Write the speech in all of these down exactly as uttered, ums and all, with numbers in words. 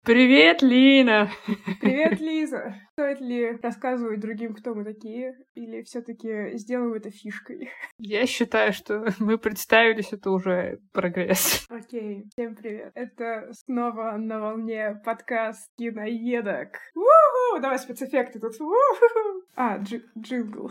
Привет, Лина! Привет, Лиза! Стоит ли рассказывать другим, кто мы такие, или все-таки сделаем это фишкой? Я считаю, что мы представились, это уже прогресс. Окей, всем привет. Это снова на волне подкаст киноедок. У-ху! Давай спецэффекты тут. У-ху! А, дж- джингл.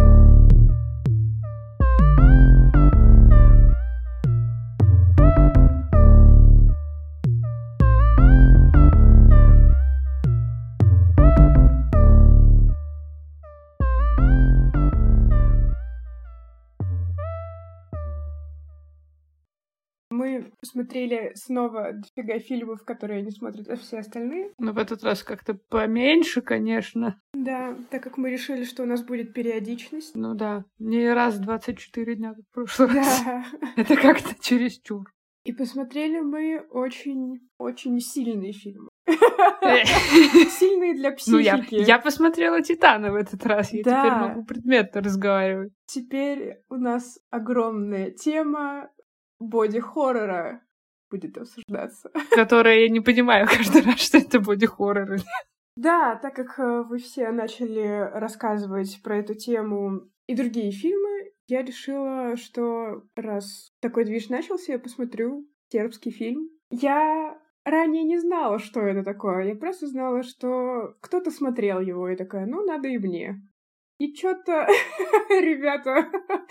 Мы посмотрели снова дофига фильмов, которые не смотрят все остальные. Но в этот раз как-то поменьше, конечно. Да, так как мы решили, что у нас будет периодичность. Ну да, не раз двадцать четыре дня, как в прошлый раз. Да. Это как-то чересчур. И посмотрели мы очень-очень сильные фильмы. Сильные для психики. Ну, я, я посмотрела «Титана» в этот раз. Я Да. теперь могу предметно разговаривать. Теперь у нас огромная тема боди-хоррора будет обсуждаться. Которая я не понимаю каждый раз, что это боди-хоррор. Да, так как э, вы все начали рассказывать про эту тему и другие фильмы, я решила, что раз такой движ начался, я посмотрю сербский фильм. Я ранее не знала, что это такое. Я просто знала, что кто-то смотрел его, и такая, ну, надо и мне. И чё-то, ребята...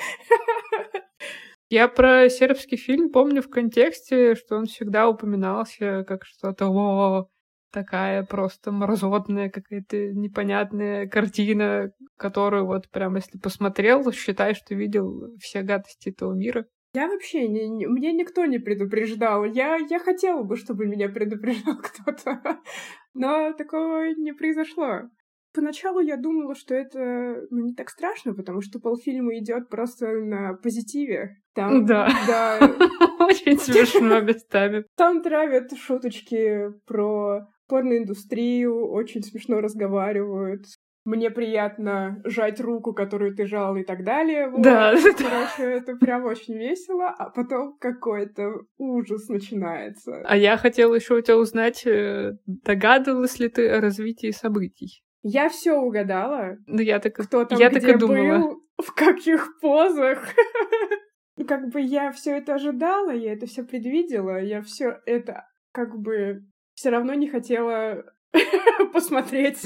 Я про сербский фильм помню в контексте, что он всегда упоминался как что-то «О, такая просто мразотная какая-то непонятная картина, которую вот прям если посмотрел, считай, что видел все гадости этого мира». Я вообще, не, не, мне никто не предупреждал. Я, я хотела бы, чтобы меня предупреждал кто-то, но такого не произошло. Поначалу я думала, что это ну, не так страшно, потому что полфильма идет просто на позитиве. Там, да. да. Очень смешно местами. Там травят шуточки про порноиндустрию, очень смешно разговаривают. Мне приятно жать руку, которую ты жал, и так далее. Вот. Да. Короче, это прям очень весело, а потом какой-то ужас начинается. А я хотела еще у тебя узнать, догадывалась ли ты о развитии событий? Я все угадала. Ну, я так, кто там я где так и думала. был, в каких позах. Как бы я все это ожидала, я это все предвидела, я все это как бы все равно не хотела посмотреть.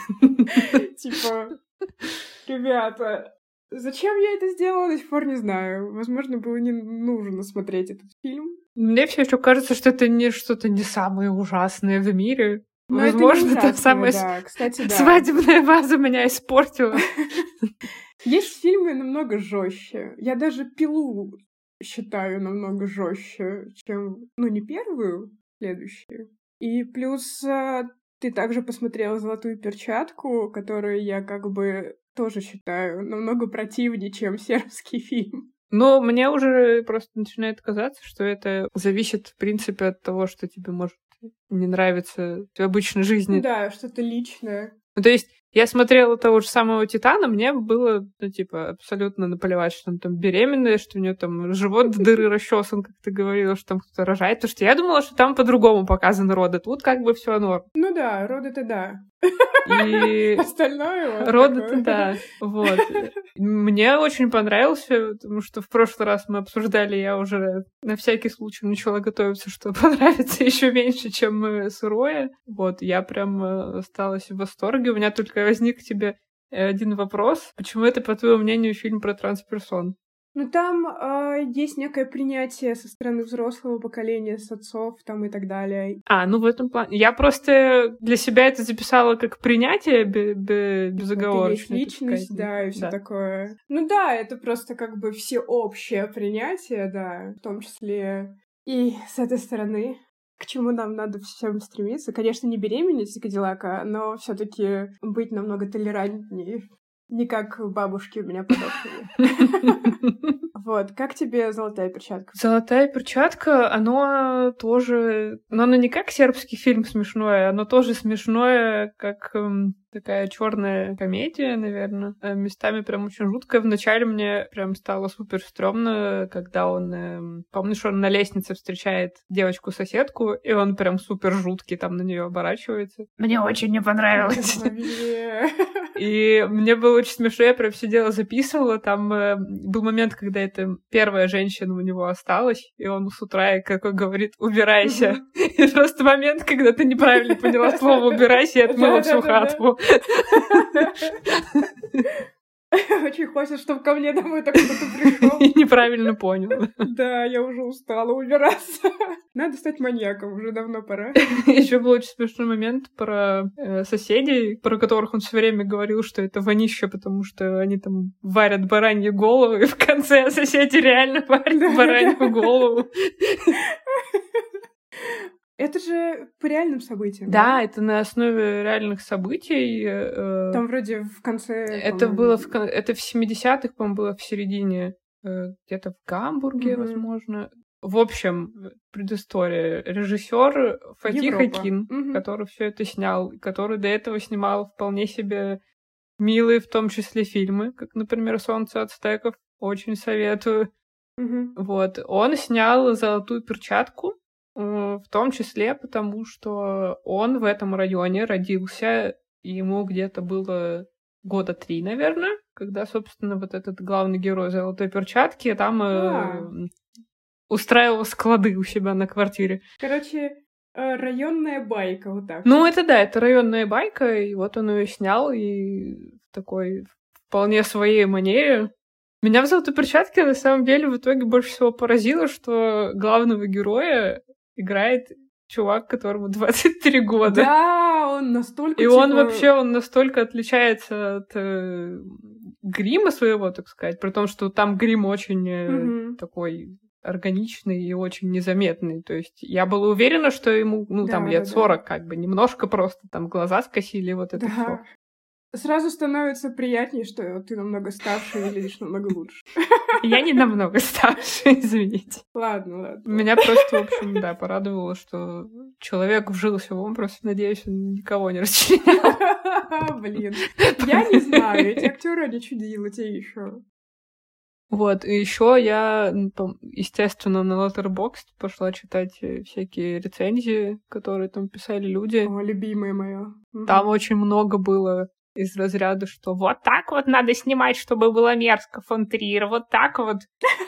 Типа, ребята, зачем я это сделала, до сих пор не знаю. Возможно, было не нужно смотреть этот фильм. Мне все еще кажется, что это не что-то не самое ужасное в мире. Но Возможно, это, это самая да. Кстати, да. свадебная ваза меня испортила. Есть фильмы намного жестче. Я даже «Пилу» считаю намного жестче, чем, ну, не первую, следующую. И плюс ты также посмотрела «Золотую перчатку», которую я как бы тоже считаю намного противнее, чем сербский фильм. Но мне уже просто начинает казаться, что это зависит, в принципе, от того, что тебе может не нравится в обычной жизни. Да, что-то личное. Ну, то есть я смотрела того же самого «Титана», мне было, ну, типа, абсолютно наплевать, что она там беременная, что у нее там живот до дыры расчесан, как ты говорила, что там кто-то рожает. Потому что я думала, что там по-другому показаны роды. Тут как бы все норм. Ну да, роды-то да. И остальное вот роды-то да. Вот. Мне очень понравился, потому что в прошлый раз мы обсуждали, я уже на всякий случай начала готовиться, что понравится еще меньше, чем сырое. Вот, я прям осталась в восторге. У меня только возник к тебе один вопрос. Почему это, по твоему мнению, фильм про трансперсон? Ну, там э, есть некое принятие со стороны взрослого поколения, с отцов там и так далее. А, ну в этом плане. Я просто для себя это записала как принятие б- б- безоговорочное. Это есть личность, да, и все да. такое. Ну да, это просто как бы всеобщее принятие, да, в том числе и с этой стороны. К чему нам надо всем стремиться? Конечно, не беременеть Кадиллака, но все таки быть намного толерантнее Не как бабушки у меня подохли. Вот, как тебе «Золотая перчатка»? «Золотая перчатка», оно тоже... Но оно не как сербский фильм смешное, оно тоже смешное, как эм, такая черная комедия, наверное. Э, местами прям очень жуткая. Вначале мне прям стало супер стрёмно, когда он... Эм, помнишь, он на лестнице встречает девочку-соседку, и он прям супер жуткий там на нее оборачивается. Мне очень не понравилось. И мне было очень смешно, я прям сидела, записывала. Там э, был момент, когда это первая женщина у него осталась, и он с утра какой говорит «убирайся». И просто момент, когда ты неправильно поняла слово «убирайся» и отмыла всю хату. Очень хочется, чтобы ко мне домой так кто-то пришел. И неправильно понял. Да, я уже устала убираться. Надо стать маньяком, уже давно пора. Еще был очень смешной момент про э, соседей, про которых он все время говорил, что это вонища, потому что они там варят бараньи головы, и в конце соседи реально варят баранью голову. Это же по реальным событиям. Да, да? Это на основе реальных событий. Э, Там вроде в конце... Это по-моему... было в, это в семидесятых, по-моему, было в середине, э, где-то в Гамбурге, mm-hmm. возможно. В общем, предыстория. Режиссер Фатих Европа. Акин, mm-hmm. который все это снял, который до этого снимал вполне себе милые, в том числе, фильмы, как, например, «Солнце ацтеков». Очень советую. Mm-hmm. Вот. Он снял «Золотую перчатку», в том числе потому, что он в этом районе родился, и ему где-то было года три, наверное, когда, собственно, вот этот главный герой «Золотой перчатки» там э, устраивал склады у себя на квартире. Короче, районная байка, вот так. Ну, это да, это районная байка, и вот он ее снял, и в такой вполне своей манере. Меня в «Золотой перчатке» на самом деле в итоге больше всего поразило, что главного героя играет чувак, которому двадцать три года. Да, он настолько... И типа... он вообще, он настолько отличается от э, грима своего, так сказать, при том, что там грим очень э, mm-hmm. такой органичный и очень незаметный. То есть я была уверена, что ему, ну, да, там лет да, сорок, да. как бы, немножко просто там глаза скосили, вот это да. всё. Сразу становится приятнее, что ты намного старше и выглядишь намного лучше. Я не намного старше, извините. Ладно, ладно. Меня просто, в общем, да, порадовало, что человек вжился в образ. Надеюсь, он никого не расчленял. Блин, я не знаю, эти актеры, они чудила, те еще. Вот, и еще я, естественно, на Letterboxd пошла читать всякие рецензии, которые там писали люди. О, любимая моя. Там угу. очень много было из разряда, что вот так вот надо снимать, чтобы было мерзко, фон Триер, вот так вот.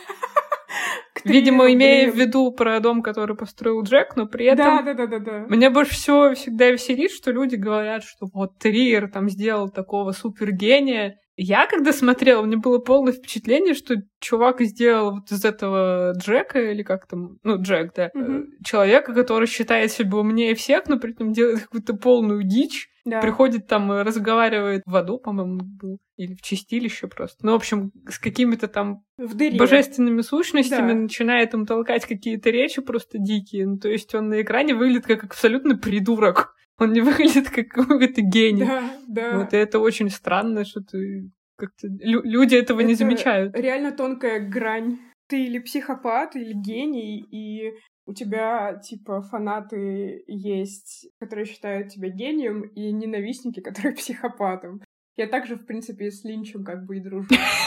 Видимо, имея в виду про дом, который построил Джек, но при этом... Да, да, да, да, да. Меня больше всего всегда веселит, что люди говорят, что вот Триер там сделал такого супергения. Я, когда смотрела, у меня было полное впечатление, что чувак сделал вот из этого Джека, или как там, ну, Джек, да, угу. человека, который считает себя умнее всех, но при этом делает какую-то полную дичь, да. приходит там, разговаривает в аду, по-моему, был, или в чистилище просто. Ну, в общем, с какими-то там божественными сущностями, да. начинает им толкать какие-то речи просто дикие. Ну, то есть он на экране выглядит как абсолютно придурок. Он не выглядит как какой-то гений. Да, да. Вот и это очень странно, что ты как-то... Лю- люди этого это не замечают. Реально тонкая грань. Ты или психопат, или гений, и у тебя, типа, фанаты есть, которые считают тебя гением, и ненавистники, которые психопатом. Я также, в принципе, с Линчем как бы и дружу.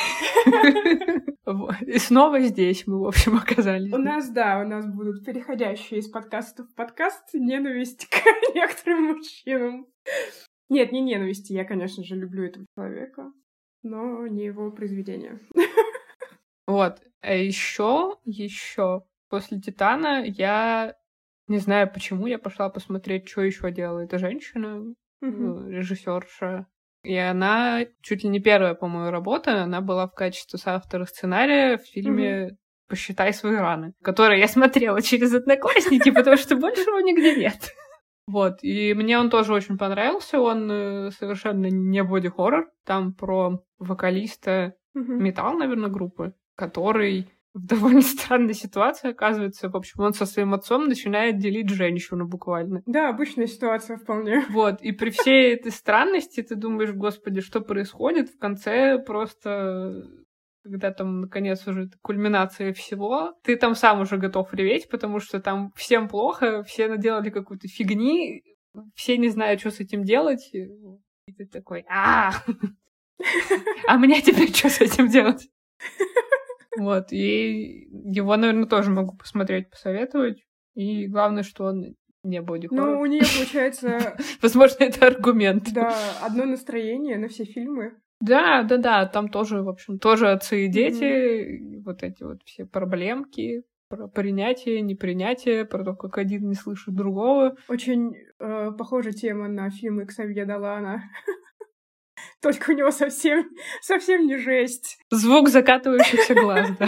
И снова здесь мы, в общем, оказались. У нас, да, у нас будут переходящие из подкаста в подкаст ненависть к некоторым мужчинам. Нет, не ненависти, я, конечно же, люблю этого человека, но не его произведения. Вот, а еще, еще после «Титана» я не знаю, почему я пошла посмотреть, что еще делала эта женщина, mm-hmm. режиссерша. И она чуть ли не первая, по-моему, работа. Она была в качестве соавтора сценария в фильме mm-hmm. «Посчитай свои раны», который я смотрела через «Одноклассники», потому что больше его нигде нет. Вот, и мне он тоже очень понравился. Он совершенно не боди-хоррор. Там про вокалиста метал, наверное, группы, который в довольно странной ситуации оказывается. В общем, он со своим отцом начинает делить женщину буквально. Да, обычная ситуация вполне. Вот, и при всей этой странности ты думаешь, господи, что происходит? В конце просто... когда там, наконец, уже кульминация всего, ты там сам уже готов реветь, потому что там всем плохо, все наделали какую-то фигни, все не знают, что с этим делать. И ты такой, а а мне теперь что с этим делать? Вот, и его, наверное, тоже могу посмотреть, посоветовать. И главное, что он не боди хоррор. Ну, у нее получается... Возможно, это аргумент. Да, одно настроение на все фильмы. Да, да, да, там тоже, в общем, тоже отцы и дети, mm-hmm. вот эти вот все проблемки, про принятие, непринятие, про то, как один не слышит другого. Очень э, похожая тема на фильмы Ксавье Долана. Только у него совсем, совсем не жесть. Звук закатывающихся глаз, да.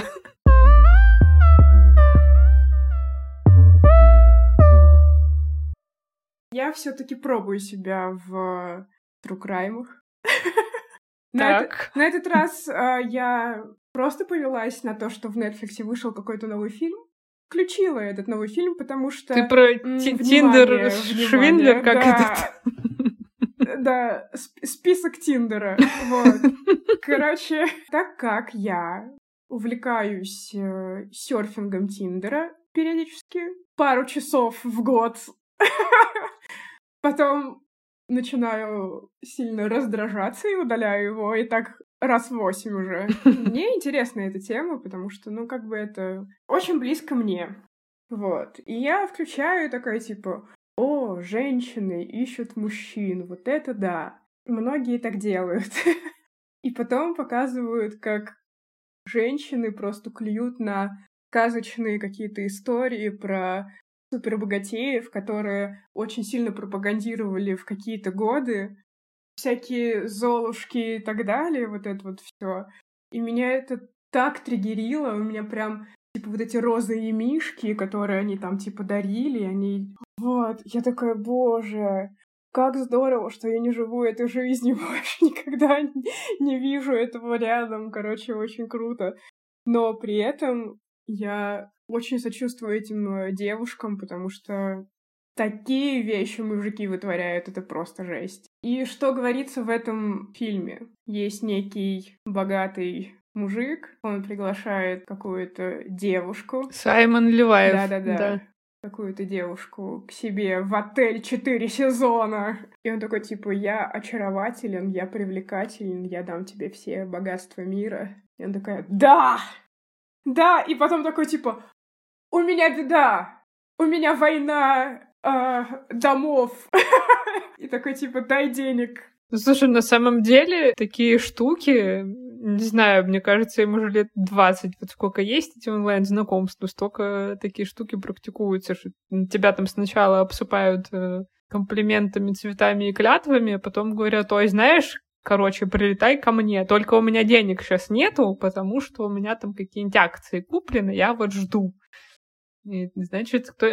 Я все-таки пробую себя в true crime. На, это, на этот раз э, я просто повелась на то, что в Netflix вышел какой-то новый фильм. Включила этот новый фильм, потому что... Ты про Тиндер Швиндлер, как этот? Да, список Тиндера. Вот. Короче, так как я увлекаюсь э, серфингом Тиндера периодически, пару часов в год, потом начинаю сильно раздражаться и удаляю его, и так раз восемь уже. Мне интересна эта тема, потому что, ну, как бы это очень близко мне. Вот. И я включаю такая, типа, о, женщины ищут мужчин, вот это да. Многие так делают. И потом показывают, как женщины просто клюют на сказочные какие-то истории про супербогатеев, которые очень сильно пропагандировали в какие-то годы, всякие Золушки и так далее, вот это вот все. И меня это так триггерило, у меня прям, типа, вот эти розовые мишки, которые они там, типа, дарили, они... Вот, я такая, боже, как здорово, что я не живу этой жизнью, больше никогда не, не вижу этого рядом, короче, очень круто. Но при этом я очень сочувствую этим девушкам, потому что такие вещи мужики вытворяют, это просто жесть. И что говорится в этом фильме? Есть некий богатый мужик, он приглашает какую-то девушку. Саймон Леваев. Да-да-да. Да. Какую-то девушку к себе в отель четыре сезона. И он такой, типа, я очарователен, я привлекателен, я дам тебе все богатства мира. И он такая, да! Да! И потом такой, типа, у меня беда! У меня война э, домов! И такой, типа, дай денег. Слушай, на самом деле такие штуки, не знаю, мне кажется, им уже лет двадцать, вот сколько есть эти онлайн-знакомства, столько такие штуки практикуются, что тебя там сначала обсыпают э, комплиментами, цветами и клятвами, а потом говорят, ой, знаешь, короче, прилетай ко мне, только у меня денег сейчас нету, потому что у меня там какие-нибудь акции куплены, я вот жду. И, значит, кто...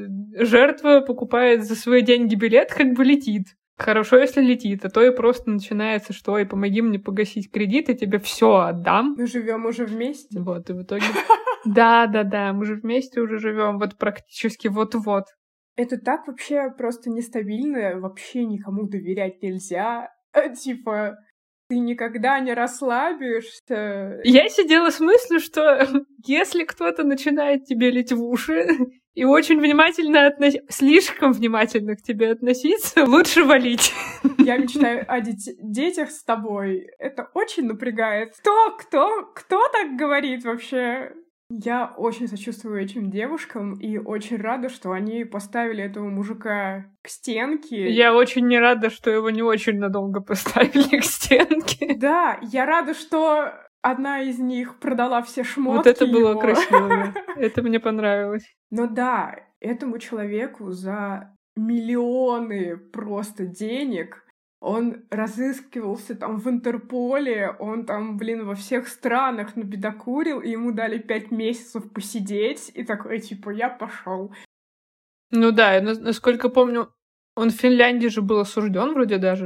жертва покупает за свои деньги билет, как бы летит. Хорошо, если летит, а то и просто начинается, что и помоги мне погасить кредит, я тебе все отдам. Мы живем уже вместе. Вот, и в итоге... Да, да, да, мы же вместе уже живем, вот практически вот-вот. Это так вообще просто нестабильно, вообще никому доверять нельзя. Типа, ты никогда не расслабишься. Я сидела с мыслью, что если кто-то начинает тебе лить в уши и очень внимательно относиться, слишком внимательно к тебе относиться, лучше валить. Я мечтаю о дет- детях с тобой. Это очень напрягает. Кто, кто, кто так говорит вообще? Я очень сочувствую этим девушкам и очень рада, что они поставили этого мужика к стенке. Я очень не рада, что его не очень надолго поставили к стенке. Да, я рада, что одна из них продала все шмотки. Вот это было его. красиво. Это мне понравилось. Но да, этому человеку за миллионы просто денег он разыскивался там в Интерполе, он там, блин, во всех странах набедокурил, и ему дали пять месяцев посидеть, и такой, типа, я пошел. Ну да, насколько помню, он в Финляндии же был осужден вроде даже.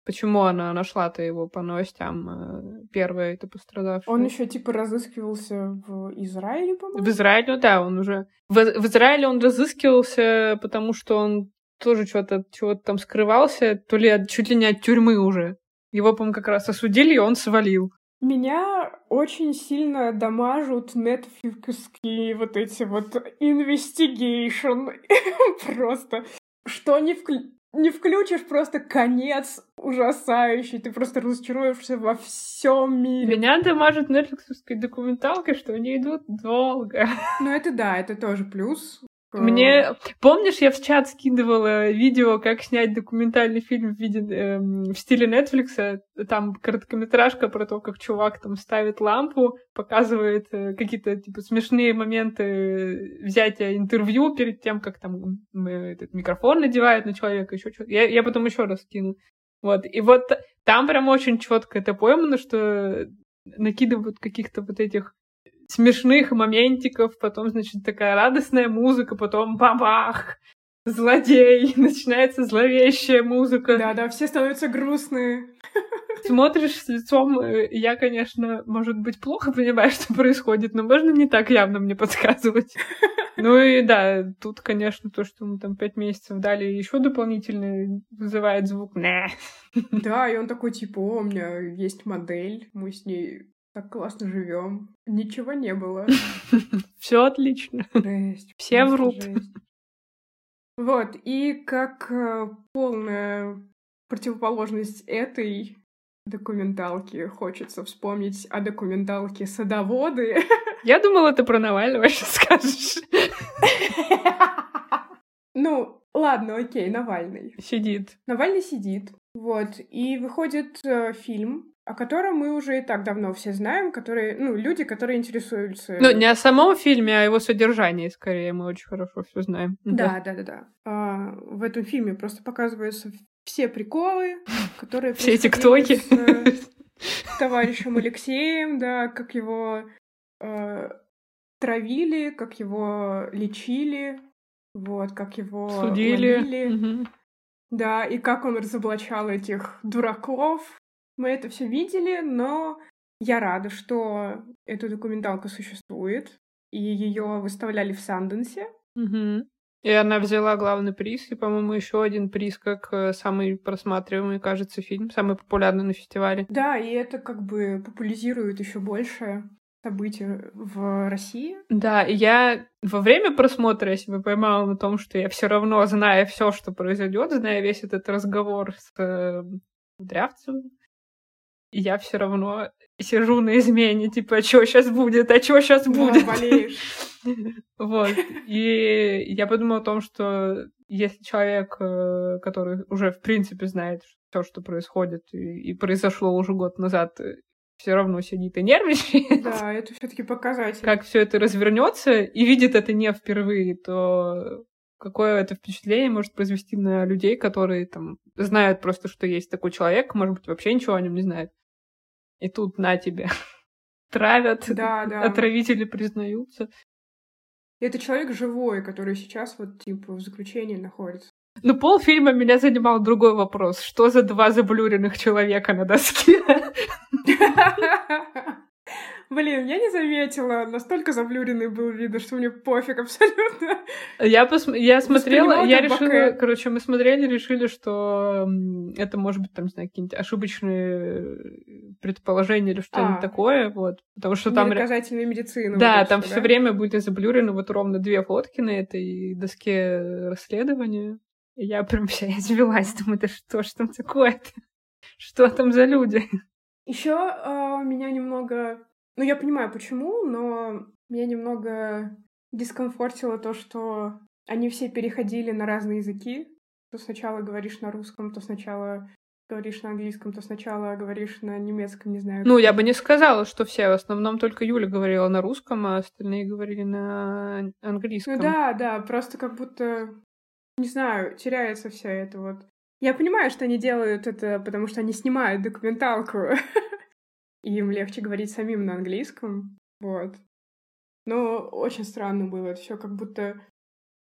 Почему она нашла-то его по новостям, первая это пострадавшая? Он еще типа разыскивался в Израиле, по-моему? В Израиле, да, он уже... В, в Израиле он разыскивался, потому что он тоже что-то чего-то там скрывался, то ли от, чуть ли не от тюрьмы уже. Его, по-моему, как раз осудили, и он свалил. Меня очень сильно дамажут нетфликсские вот эти вот investigation. Просто. Что не, вклю... не включишь, просто конец ужасающий. Ты просто разочаруешься во всем мире. Меня дамажат нетфликсские документалки, что они идут долго. Ну, это да, это тоже плюс. Мне... Помнишь, я в чат скидывала видео, как снять документальный фильм в, виде, э, в стиле Netflix. Там короткометражка про то, как чувак там ставит лампу, показывает э, какие-то типа смешные моменты взятия интервью перед тем, как там э, этот микрофон надевают на человека, еще что-то. Я, я потом еще раз скину. Вот. И вот там прям очень четко это поймано, что накидывают каких-то вот этих смешных моментиков, потом, значит, такая радостная музыка, потом бабах, злодей, начинается зловещая музыка. Да-да, все становятся грустные. Смотришь с лицом, я, конечно, может быть, плохо понимаю, что происходит, но можно не так явно мне подсказывать. Ну и да, тут, конечно, то, что мы там пять месяцев дали, еще дополнительно вызывает звук. Да, и он такой, типа, о, у меня есть модель, мы с ней так классно живем. Ничего не было. Все отлично. Жесть. Все врут. Жесть. Вот, и как э, полная противоположность этой документалки хочется вспомнить о документалке «Садоводы». Я думала, ты про Навального сейчас скажешь. Ну, ладно, окей, Навальный. Сидит. Навальный сидит, вот, и выходит э, фильм, о котором мы уже и так давно все знаем, которые, ну, люди, которые интересуются... Ну, не о самом фильме, а о его содержании, скорее, мы очень хорошо все знаем. Да, да, да, да. А, в этом фильме просто показываются все приколы, которые все тиктоки с товарищем Алексеем, да, как его э, травили, как его лечили, вот, как его судили. ловили. Угу. Да, и как он разоблачал этих дураков. Мы это все видели, но я рада, что эта документалка существует, и ее выставляли в Санденсе. Угу. И она взяла главный приз, и, по-моему, еще один приз как самый просматриваемый, кажется, фильм, самый популярный на фестивале. Да, и это как бы популяризирует еще больше события в России. Да, и я во время просмотра я себя поймала на том, что я все равно, зная все, что произойдет, зная весь этот разговор с э, Кудрявцевым, я все равно сижу на измене, типа, а что сейчас будет, а что сейчас будет? Да, болеешь. Вот. И я подумала о том, что если человек, который уже, в принципе, знает все, что происходит, и, и произошло уже год назад, все равно сидит и нервничает. Да, это все-таки показатель. Как все это развернется и видит это не впервые, то какое это впечатление может произвести на людей, которые там знают просто, что есть такой человек, может быть, вообще ничего о нем не знают. И тут на тебе травят, да, да. отравители признаются. Это человек живой, который сейчас вот типа в заключении находится. Ну, полфильма меня занимал другой вопрос. Что за два заблюренных человека на доске? Блин, я не заметила. Настолько заблюренный был видно, что мне пофиг абсолютно. Я, пос... я смотрела, я решила... Баке. Короче, мы смотрели, решили, что это может быть, там, не знаю, какие-нибудь ошибочные предположения или что-нибудь а, такое, вот. Потому что там... Доказательная медицина. Да, вот там все да? время были заблюрены вот ровно две фотки на этой доске расследования. И я прям вся извелась. Думаю, да что ж там такое-то? Что там за люди? Еще э, меня немного... Ну, я понимаю, почему, но меня немного дискомфортило то, что они все переходили на разные языки. То сначала говоришь на русском, то сначала говоришь на английском, то сначала говоришь на немецком, не знаю. Ну, я бы не сказала, что все. В основном только Юля говорила на русском, а остальные говорили на английском. Ну да, да, просто как будто, не знаю, теряется вся эта вот... Я понимаю, что они делают это, потому что они снимают документалку. И им легче говорить самим на английском, вот. Но очень странно было это все, как будто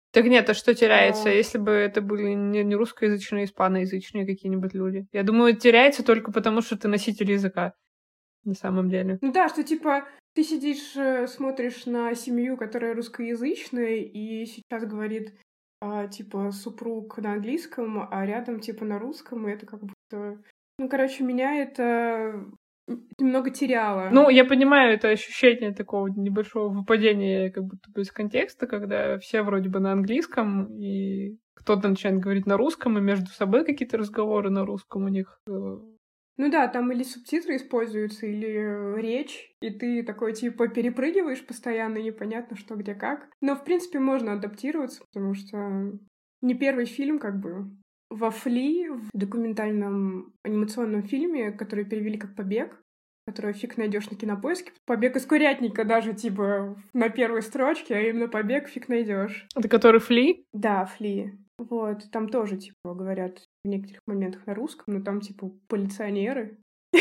Так нет, а что теряется, А. если бы это были не, не русскоязычные, а испаноязычные какие-нибудь люди? Я думаю, теряется только потому, что ты носитель языка, на самом деле. Ну да, что типа ты сидишь, э, смотришь на семью, которая русскоязычная, и сейчас говорит, а, типа, супруг на английском, а рядом, типа, на русском, и это как будто... Ну, короче, меня это немного теряло. Ну, я понимаю, это ощущение такого небольшого выпадения как будто бы из контекста, когда все вроде бы на английском, и кто-то начинает говорить на русском, и между собой какие-то разговоры на русском у них. Ну да, там или субтитры используются, или речь, и ты такой, типа, перепрыгиваешь постоянно, непонятно что, где, как. Но, в принципе, можно адаптироваться, потому что не первый фильм, как бы. Во «Фли», в документальном анимационном фильме, который перевели как «Побег», который фиг найдешь на Кинопоиске. «Побег из курятника» даже, типа, на первой строчке, а именно «Побег» фиг найдешь. Это который «Фли»? Да, «Фли». Вот, там тоже, типа, говорят в некоторых моментах на русском, но там, типа, полиционеры.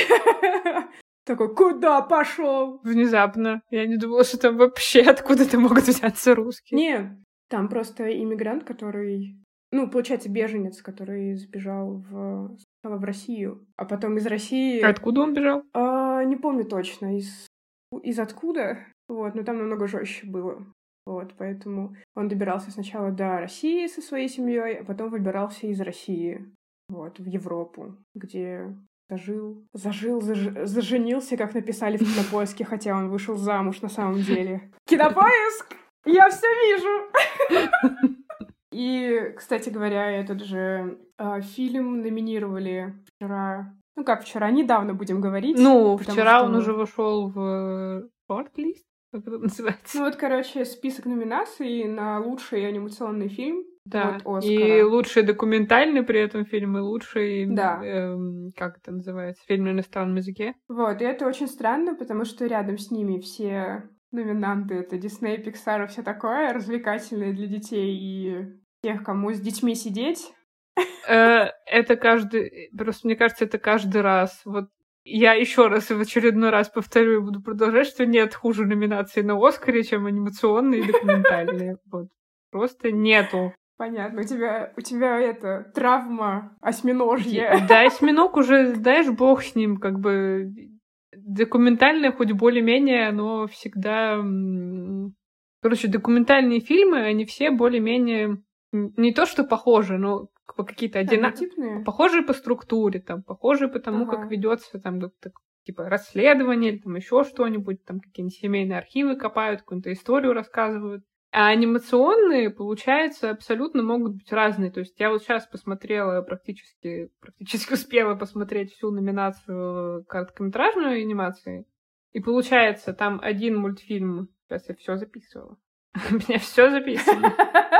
Такой, куда пошел? Внезапно. Я не думала, что там вообще откуда-то могут взяться русские. Не, там просто иммигрант, который... Ну, получается, беженец, который сбежал в... сначала в Россию, а потом из России... Откуда он бежал? А, не помню точно, из... из откуда. Вот, но там намного жестче было. Вот, поэтому он добирался сначала до России со своей семьей, а потом выбирался из России, вот, в Европу, где зажил, зажил, заж... заженился, как написали в Кинопоиске, хотя он вышел замуж на самом деле. Кинопоиск! Я все вижу! И, кстати говоря, этот же э, фильм номинировали вчера... Ну как вчера? Недавно будем говорить. Ну, вчера что... он уже вошел в шорт-лист. Как это называется? Ну вот, короче, список номинаций на лучший анимационный фильм. Да, от и лучший документальный при этом фильм, и лучший, да. эм, как это называется, фильм на иностранном языке. Вот, и это очень странно, потому что рядом с ними все номинанты — это Дисней, Pixar и все такое, развлекательные для детей и тех, кому с детьми сидеть. Это каждый... Просто мне кажется, это каждый раз. Вот я еще раз в очередной раз повторю и буду продолжать, что нет хуже номинаций на Оскаре, чем анимационные и документальные. Вот. Просто нету. Понятно. У тебя, у тебя это травма осьминожья. Да, осьминог уже, знаешь, бог с ним, как бы документальное, хоть более-менее, оно всегда... Короче, документальные фильмы, они все более-менее не то что похожи, но какие-то одинаковые, похожие по структуре, там, похожие по тому, ага. как ведется там, так, типа расследование или там еще что-нибудь, там какие-нибудь семейные архивы копают, какую-то историю рассказывают. А анимационные, получается, абсолютно могут быть разные. То есть я вот сейчас посмотрела практически, практически успела посмотреть всю номинацию короткометражной анимации. И получается, там один мультфильм... Сейчас я все записывала. У меня все записано.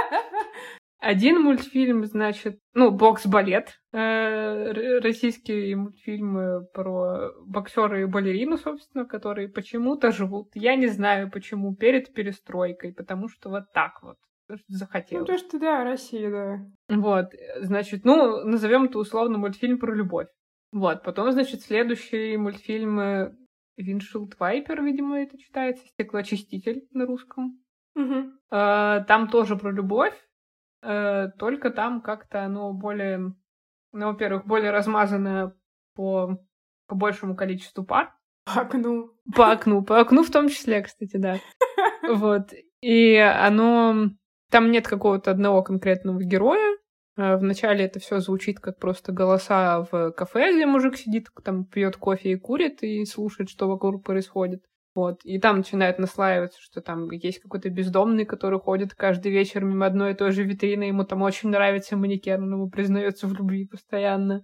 Один мультфильм, значит, ну, «Бокс-балет», э, российский мультфильм про боксера и балерину, собственно, которые почему-то живут, я не знаю почему, перед перестройкой, потому что вот так вот захотелось. Ну, то, что, да, Россия, да. Вот, значит, ну, назовем это условно мультфильм про любовь. Вот, потом, значит, следующий мультфильм «Виндшилд Вайпер», видимо, это читается, «Стеклоочиститель» на русском. Угу. Э, там тоже про любовь. Только там как-то оно более, ну, во-первых, более размазано по, по большему количеству пар. По окну. По окну. По окну в том числе, кстати, да. Вот. И оно... Там нет какого-то одного конкретного героя. Вначале это все звучит как просто голоса в кафе, где мужик сидит, там пьет кофе и курит, и слушает, что вокруг происходит. Вот. И там начинает наслаиваться, что там есть какой-то бездомный, который ходит каждый вечер мимо одной и той же витрины, ему там очень нравится манекен, он ему признается в любви постоянно.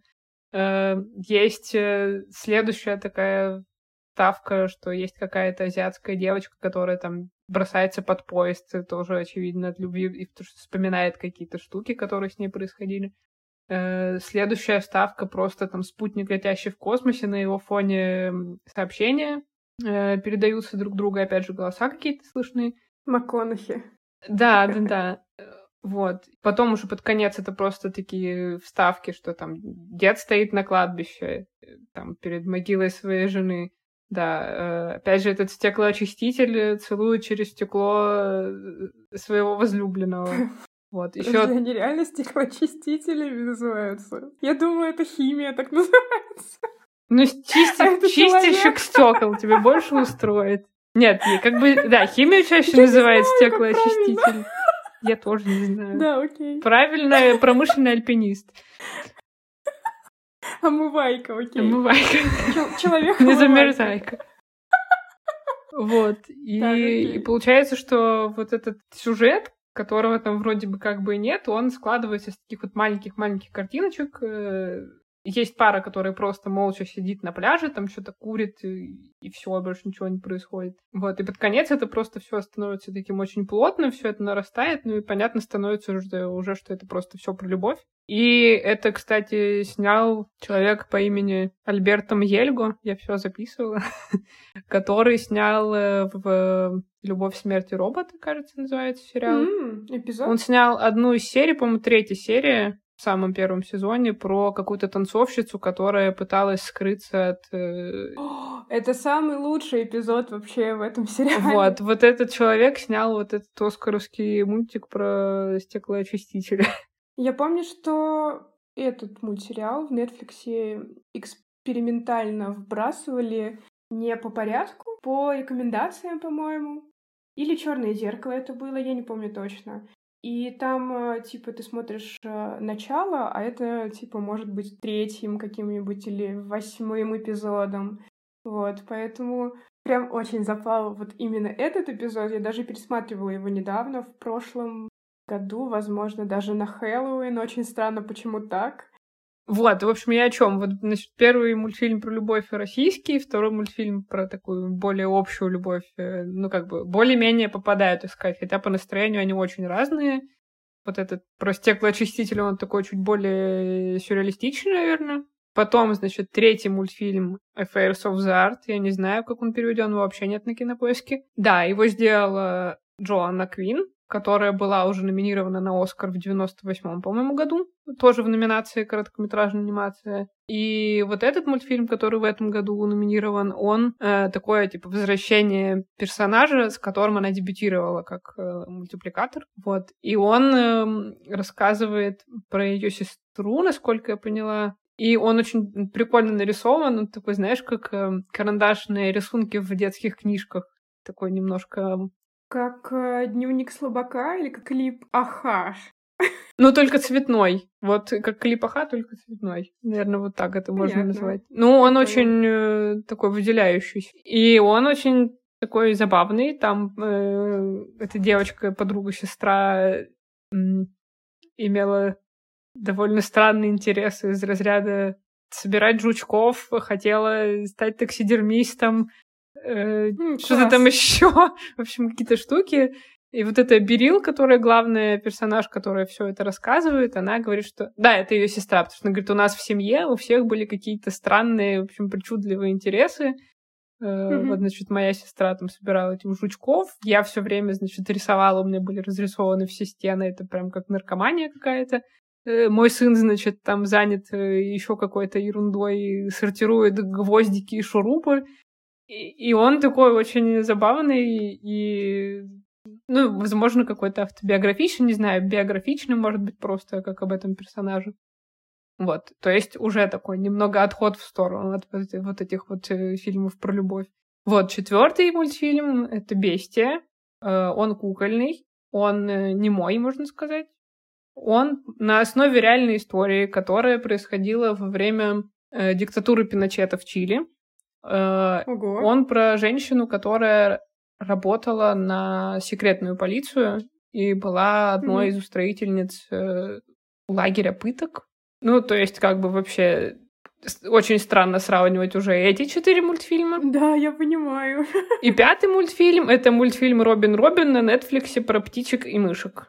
Есть следующая такая ставка, что есть какая-то азиатская девочка, которая там бросается под поезд, тоже, очевидно, от любви, и потому что вспоминает какие-то штуки, которые с ней происходили. Следующая ставка просто там спутник, летящий в космосе, на его фоне сообщения передаются друг другу, опять же, голоса какие-то слышны. МакКонахи. Да, да, да. Вот. Потом уже под конец это просто такие вставки, что там дед стоит на кладбище, там, перед могилой своей жены. Да, опять же, этот стеклоочиститель целует через стекло своего возлюбленного. Вот, Подожди, еще... они реально стеклоочистителями называются? Я думаю, это химия так называется. Ну, чисти... А это чистильщик человек. стекол тебе больше устроит. Нет, и как бы, да, химию чаще Я не называют знаю, как стеклоочиститель. Я тоже не знаю. Да, окей. Правильно, промышленный альпинист. Омывайка, окей. Омывайка. Чел- Человек Не омывайка. замерзайка. Вот. И, Так, окей. и получается, что вот этот сюжет, которого там вроде бы как бы и нет, он складывается из таких вот маленьких-маленьких картиночек. Э, Есть пара, которая просто молча сидит на пляже, там что-то курит, и, и все, больше ничего не происходит. Вот. И под конец это просто все становится таким очень плотным, все это нарастает, ну и понятно становится уже, уже что это просто все про любовь. И это, кстати, снял человек по имени Альберто Мьельго, я все записывала, который снял э, в «Любовь, смерть и роботы», кажется, называется сериал. М, Эпизод? Он снял одну из серий, по-моему, третья серия в самом первом сезоне про какую-то танцовщицу, которая пыталась скрыться от... э, О, это самый лучший эпизод вообще в этом сериале. Вот, вот этот человек снял вот этот оскаровский мультик про стеклоочистителя. Я помню, что этот мультсериал в Нетфликсе экспериментально вбрасывали не по порядку, по рекомендациям, по-моему. Или «Черное зеркало» это было, я не помню точно. И там, э, типа, ты смотришь э, начало, а это, типа, может быть третьим каким-нибудь или восьмым эпизодом. Вот, поэтому прям очень запал вот именно этот эпизод. Я даже пересматривала его недавно, в прошлом году, возможно, даже на Хэллоуин. Очень странно, почему так. Вот, в общем, я о чем? Вот, значит, первый мультфильм про любовь российский, второй мультфильм про такую более общую любовь, э, ну, как бы, более-менее попадают, так сказать, хотя по настроению они очень разные. Вот этот про стеклоочиститель, он такой чуть более сюрреалистичный, наверное. Потом, значит, третий мультфильм Affairs of the Art, я не знаю, как он переведен, вообще нет на Кинопоиске. Да, его сделала Джоанна Квин, которая была уже номинирована на Оскар в девяносто восьмом, по-моему, году. Тоже в номинации короткометражная анимация. И вот этот мультфильм, который в этом году номинирован, он э, такое, типа, возвращение персонажа, с которым она дебютировала как э, мультипликатор. Вот. И он э, рассказывает про ее сестру, насколько я поняла. И он очень прикольно нарисован. Он такой, знаешь, как э, карандашные рисунки в детских книжках. Такой немножко... Как э, дневник слабака или как клип Ахаш? Ну, только цветной. Вот как клип Аха, только цветной. Наверное, вот так это можно Понятно. назвать. Ну, он Прикольно. очень э, такой выделяющийся. И он очень такой забавный. Там э, эта девочка, подруга-сестра, э, имела довольно странные интересы из разряда собирать жучков, хотела стать таксидермистом, э, М, что-то класс. там еще. В общем, какие-то штуки. И вот эта Берил, которая главная персонаж, которая все это рассказывает, она говорит, что... Да, это ее сестра, потому что она говорит, у нас в семье у всех были какие-то странные, в общем, причудливые интересы. Э, Мгм. Вот, значит, моя сестра там собирала этих жучков. Я все время, значит, рисовала, у меня были разрисованы все стены. Это прям как наркомания какая-то. Э, Мой сын, значит, там занят еще какой-то ерундой, сортирует гвоздики и шурупы. И, и он такой очень забавный и... Ну, возможно, какой-то автобиографичный, не знаю, биографичный, может быть, просто как об этом персонаже. Вот, то есть уже такой немного отход в сторону от вот эти- вот этих вот э, фильмов про любовь. Вот, четвертый мультфильм — это «Бестия». Э, Он кукольный, он э, немой, можно сказать. Он на основе реальной истории, которая происходила во время э, диктатуры Пиночета в Чили. Э, Ого. Он про женщину, которая работала на секретную полицию и была одной Мгм. из устроительниц э, лагеря пыток. Ну, то есть, как бы вообще с- очень странно сравнивать уже эти четыре мультфильма. Да, я понимаю. И пятый мультфильм — это мультфильм «Робин Робин» на Нетфликсе про птичек и мышек.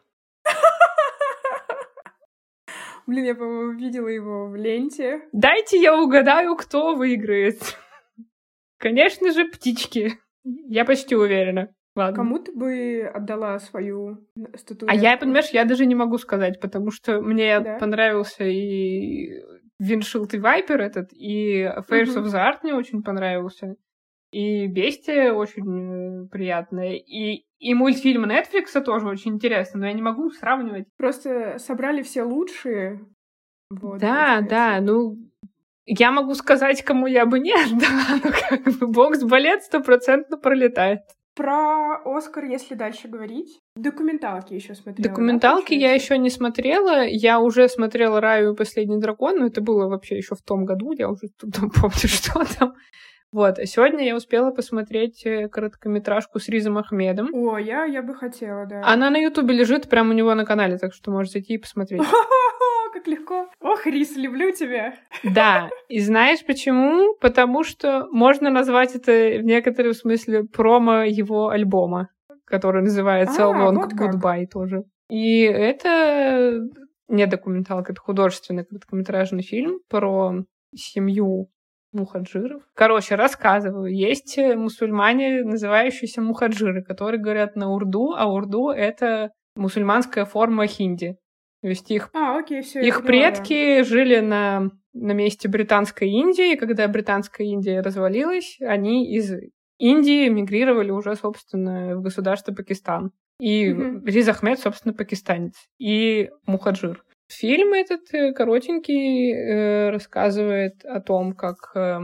Блин, я, по-моему, видела его в ленте. Дайте я угадаю, кто выиграет. Конечно же, птички. Я почти уверена. Ладно. Кому ты бы отдала свою А статуэтку? я, понимаешь, я даже не могу сказать, потому что мне Да? понравился и Виншилд и Вайпер этот, и Affairs Мгм. of the Art мне очень понравился. И «Бестия» очень приятная. И, и мультфильмы Netflix тоже очень интересны, но я не могу сравнивать. Просто собрали все лучшие. Вот, да, да, ну... Я могу сказать, кому я бы не отдала, но как бы бокс-балет стопроцентно пролетает. Про «Оскар», если дальше говорить. Документалки еще смотрела. Документалки да, я еще не смотрела. Я уже смотрела «Раю и последний дракон», но это было вообще еще в том году. Я уже там помню, что там. Вот. А сегодня я успела посмотреть короткометражку с Ризом Ахмедом. О, я, я бы хотела, да. Она на Ютубе лежит прямо у него на канале, так что можешь зайти и посмотреть. Как легко. Ох, Риз, люблю тебя. Да. И знаешь почему? Потому что можно назвать это в некотором смысле промо его альбома, который называется а, Long вот Goodbye тоже. И это не документалка, это художественный короткометражный фильм про семью мухаджиров. Короче, рассказываю. Есть мусульмане, называющиеся мухаджиры, которые говорят на урду, а урду — это мусульманская форма хинди. То есть их, а, окей, всё, их предки жили на, на месте Британской Индии, и когда Британская Индия развалилась, они из Индии мигрировали уже, собственно, в государство Пакистан. И mm-hmm. Риз Ахмед, собственно, пакистанец. И мухаджир. Фильм этот коротенький э, рассказывает о том, как э,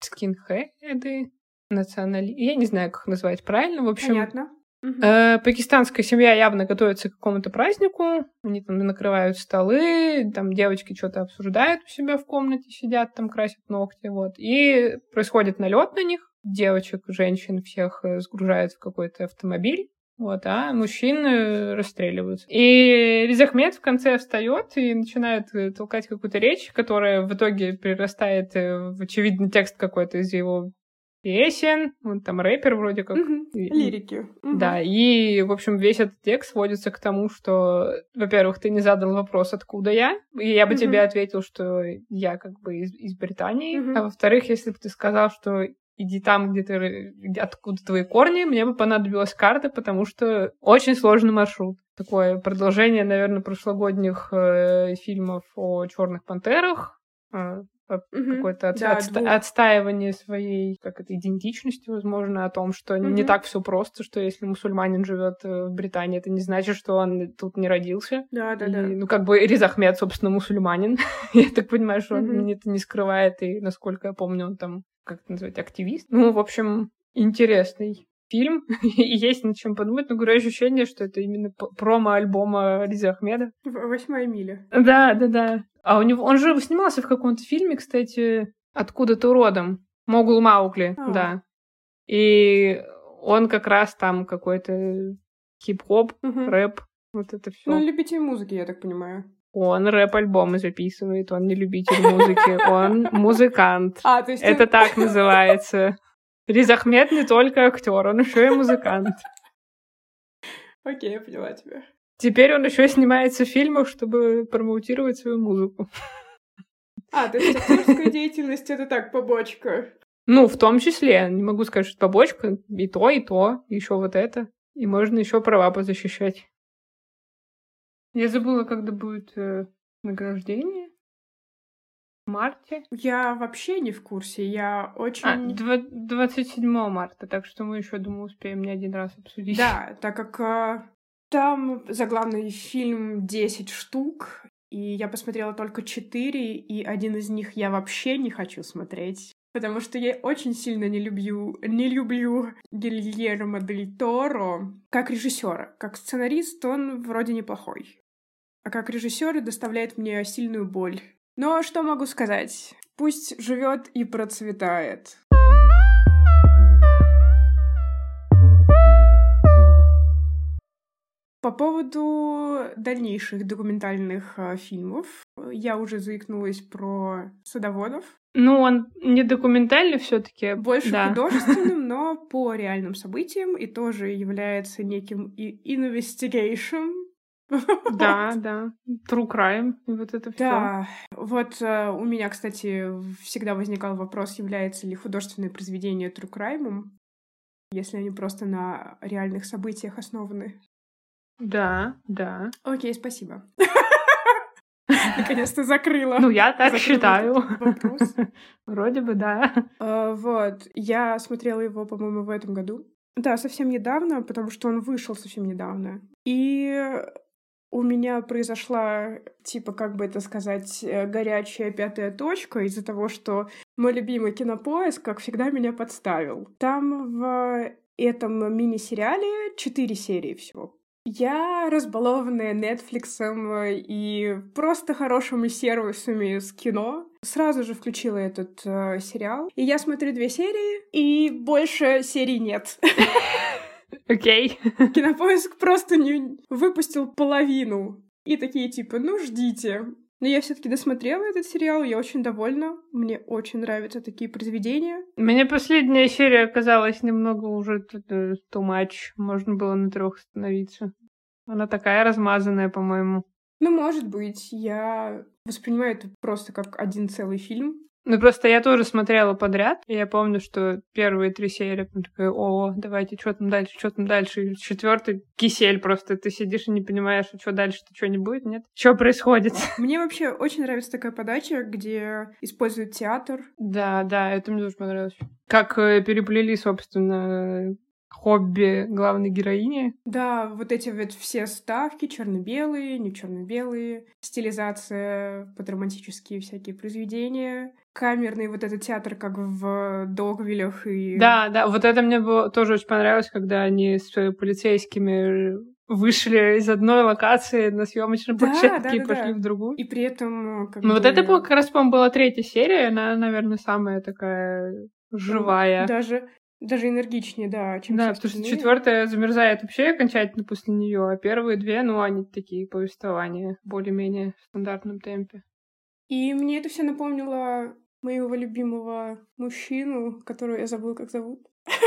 скинхеды, национали... Я не знаю, как их назвать правильно. В общем, понятно. Э, пакистанская семья явно готовится к какому-то празднику. Они там накрывают столы, там девочки что-то обсуждают у себя в комнате, сидят там, красят ногти, вот. И происходит налет на них. Девочек, женщин всех сгружают в какой-то автомобиль. Вот, а мужчин расстреливаются. И Риз Ахмед в конце встает и начинает толкать какую-то речь, которая в итоге перерастает в очевидный текст какой-то из его песен. Он там рэпер вроде как. Угу. Лирики. Угу. Да, и, в общем, весь этот текст сводится к тому, что, во-первых, ты не задал вопрос, откуда я, и я бы угу. тебе ответил, что я как бы из, из Британии. Угу. А во-вторых, если бы ты сказал, что иди там, где ты, откуда твои корни, мне бы понадобилась карта, потому что очень сложный маршрут. Такое продолжение, наверное, прошлогодних э, фильмов о Черных пантерах, э, угу. какое-то от, да, отста- отстаивание своей, как это, идентичности, возможно, о том, что угу. не так все просто, что если мусульманин живет в Британии, это не значит, что он тут не родился. Да, да, и, да. Ну, как бы Риз Ахмед, собственно, мусульманин. Я так понимаю, что угу. он это не скрывает, и, насколько я помню, он там, как это назвать, активист. Ну, в общем, интересный фильм, и есть над чем подумать, но, говорю, ощущение, что это именно промо-альбома Риза Ахмеда. «Восьмая миля». Да, да, да. А у него... Он же снимался в каком-то фильме, кстати, «Откуда ты родом?» «Могул Маугли», а. да. И он как раз там какой-то хип-хоп, угу. рэп, вот это все. Ну, любитель музыки, я так понимаю. Он рэп-альбомы записывает, он не любитель музыки, он музыкант. А, то есть это он... так называется. Риз Ахмед не только актер, он еще и музыкант. Окей, я поняла тебя. Теперь он еще снимается в фильмах, чтобы промоутировать свою музыку. А, то есть актерская деятельность — это так, побочка? Ну, в том числе. Не могу сказать, что побочка. И то, и то. Еще вот это. И можно еще права позащищать. Я забыла, когда будет э, награждение. В марте. Я вообще не в курсе. Я очень... А, двадцать седьмого марта. Так что мы еще, думаю, успеем не один раз обсудить. Да, так как э, там заглавный фильм десять штук, и я посмотрела только четыре, и один из них я вообще не хочу смотреть. Потому что я очень сильно не люблю, не люблю Гильермо дель Торо как режиссера. Как сценарист он вроде неплохой. А как режиссер доставляет мне сильную боль. Но что могу сказать? Пусть живет и процветает. По поводу дальнейших документальных э, фильмов, я уже заикнулась про «Садоводов». Ну, он не документальный все-таки. Больше да. художественным, но по реальным событиям, и тоже является неким investigation. Да, да. True crime, и вот это все. Да. Вот э, у меня, кстати, всегда возникал вопрос, является ли художественное произведение true crime, если они просто на реальных событиях основаны. Да, да. Окей, спасибо. наконец-то закрыла. Ну, я так закрыла считаю. этот вопрос. Вроде бы, да. А, Вот. Я смотрела его, по-моему, в этом году. Да, совсем недавно, потому что он вышел совсем недавно. И у меня произошла, типа, как бы это сказать, э, горячая пятая точка из-за того, что мой любимый Кинопоиск, как всегда, меня подставил. Там в этом мини-сериале четыре серии всего. Я, разбалованная Нетфликсом и просто хорошими сервисами с кино, сразу же включила этот э, сериал. И я смотрю две серии, и больше серий нет. Окей. Кинопоиск просто не выпустил половину. И такие типа, ну ждите. Но я все-таки досмотрела этот сериал, я очень довольна. Мне очень нравятся такие произведения. Мне последняя серия оказалась немного уже too much. Можно было на трех остановиться. Она такая размазанная, по-моему. Ну, может быть, я воспринимаю это просто как один целый фильм. Ну, просто я тоже смотрела подряд, и я помню, что первые три серии, я такая, о, давайте, что там дальше, что там дальше, и четвертый кисель просто, ты сидишь и не понимаешь, а что дальше-то, что не будет, нет? Что происходит? Мне вообще очень нравится такая подача, где используют театр. Да, да, это мне тоже понравилось. Как э, переплели, собственно, хобби главной героини. Да, вот эти вот все ставки, черно-белые, не черно-белые, стилизация под романтические всякие произведения, камерный вот этот театр, как в Догвиллях и... Да, да, вот это мне было, тоже очень понравилось, когда они с полицейскими вышли из одной локации на съемочной Да, площадке да, и да, пошли да. в другую. И при этом как Ну бы... вот это было, как раз, по-моему, была третья серия, она, наверное, самая такая живая. Даже, даже энергичнее, да, чем Да, все потому что остальные. четвертая замерзает вообще окончательно после нее, а первые две, ну, они такие повествования более-менее в стандартном темпе. И мне это все напомнило моего любимого мужчину, которого я забыла, как зовут.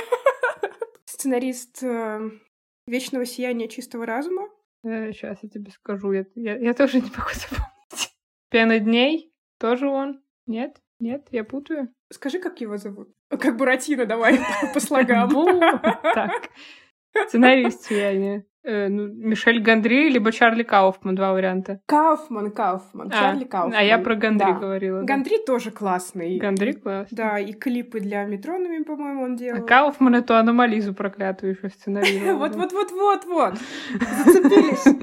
Сценарист э, «Вечного сияния чистого разума». Сейчас я тебе скажу, я, я, я тоже не могу запомнить. «Пена дней» тоже он? Нет? Нет, я путаю. Скажи, как его зовут? Как Буратино, давай по слогам. Так. Сценарист «Сияния». Э, ну, Мишель Гондри, либо Чарли Кауфман, два варианта. Кауфман, Кауфман, Чарли Кауфман. А я про Гондри да. говорила. Гондри да. тоже классный. Гондри классный. Да, и клипы для Метронами, по-моему, он делал. А Кауфман эту аномализу проклятую еще сценарировал. Вот-вот-вот-вот-вот! Зацепились!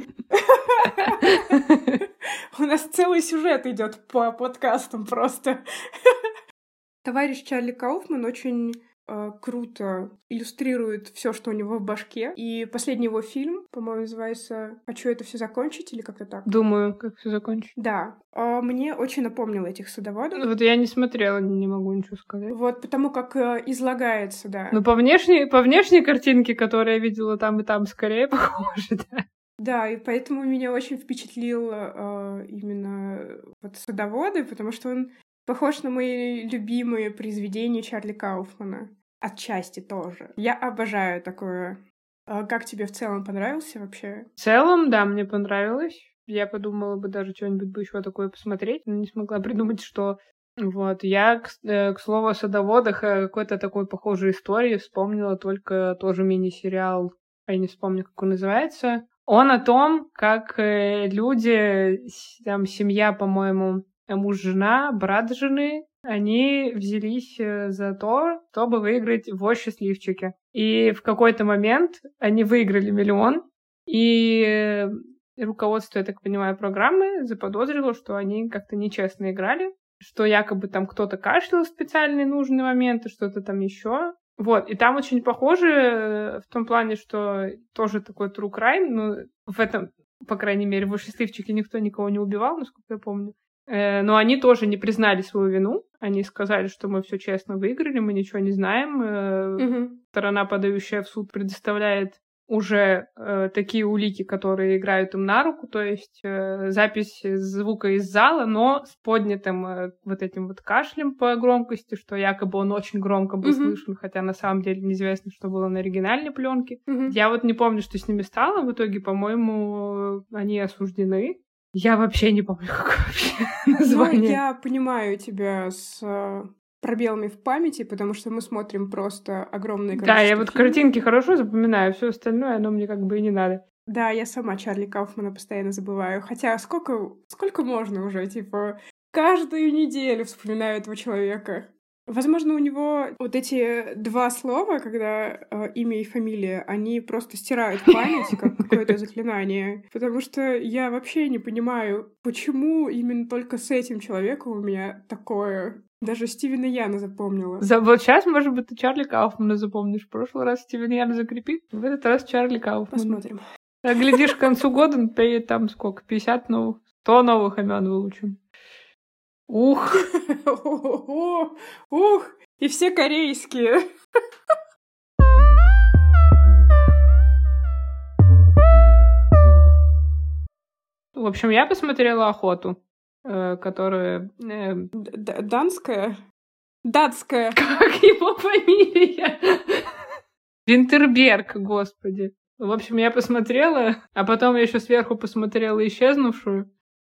У нас целый сюжет идет по подкастам просто. Товарищ Чарли Кауфман очень э, круто иллюстрирует все, что у него в башке. И последний его фильм, по-моему, называется «Хочу это все закончить» или как-то так. Думаю, как все закончить. Да. Э, мне очень напомнило этих садоводов. Вот я не смотрела, не могу ничего сказать. Вот, потому как э, излагается, да. Ну, по внешней, по внешней картинке, которую я видела там и там, скорее похоже, да. Да, и поэтому меня очень впечатлил э, именно вот «Садоводы», потому что он похож на мои любимые произведения Чарли Кауфмана. Отчасти тоже. Я обожаю такое. А как тебе в целом понравился вообще? В целом, да, мне понравилось. Я подумала бы даже что-нибудь бы еще такое посмотреть, но не смогла придумать, что... Вот. Я, к, э, к слову о «Садоводах», какой-то такой похожей истории вспомнила только тоже мини-сериал, я не вспомню, как он называется. Он о том, как э, люди, там, семья, по-моему, муж, жена, брат жены, они взялись за то, чтобы выиграть в «Счастливчике». И в какой-то момент они выиграли миллион, и руководство, я так понимаю, программы заподозрило, что они как-то нечестно играли, что якобы там кто-то кашлял в специальные нужные моменты, что-то там еще. Вот, и там очень похоже в том плане, что тоже такой true crime, но в этом, по крайней мере, в «Счастливчике» никто никого не убивал, насколько я помню. Но они тоже не признали свою вину. Они сказали, что мы все честно выиграли, мы ничего не знаем. Угу. Сторона, подающая в суд, предоставляет уже э, такие улики, которые играют им на руку, то есть э, запись звука из зала, но с поднятым э, вот этим вот кашлем по громкости, что якобы он очень громко был mm-hmm. слышен, хотя на самом деле неизвестно, что было на оригинальной пленке. Mm-hmm. Я вот не помню, что с ними стало. В итоге, по-моему, они осуждены. Я вообще не помню, какое вообще название. Ну, я понимаю тебя с пробелами в памяти, потому что мы смотрим просто огромное количество Да, я вот фильмов. картинки хорошо запоминаю, все остальное, оно мне как бы и не надо. Да, я сама Чарли Кауфмана постоянно забываю. Хотя сколько, сколько можно уже, типа, каждую неделю вспоминаю этого человека. Возможно, у него вот эти два слова, когда э, имя и фамилия, они просто стирают память, как какое-то заклинание. Потому что я вообще не понимаю, почему именно только с этим человеком у меня такое. Даже Стивена Яна запомнила. За, вот сейчас, может быть, ты Чарли Кауфмана запомнишь. В прошлый раз Стивен Ян закрепит, в этот раз Чарли Кауфман. Посмотрим. А глядишь, к концу года там сколько? пятьдесят новых? сто новых имен выучим. Ух! Ух! И все корейские. В общем, я посмотрела «Охоту», которая... Данская? Датская. Как его фамилия? Винтерберг, господи. В общем, я посмотрела, а потом я еще сверху посмотрела «Исчезнувшую».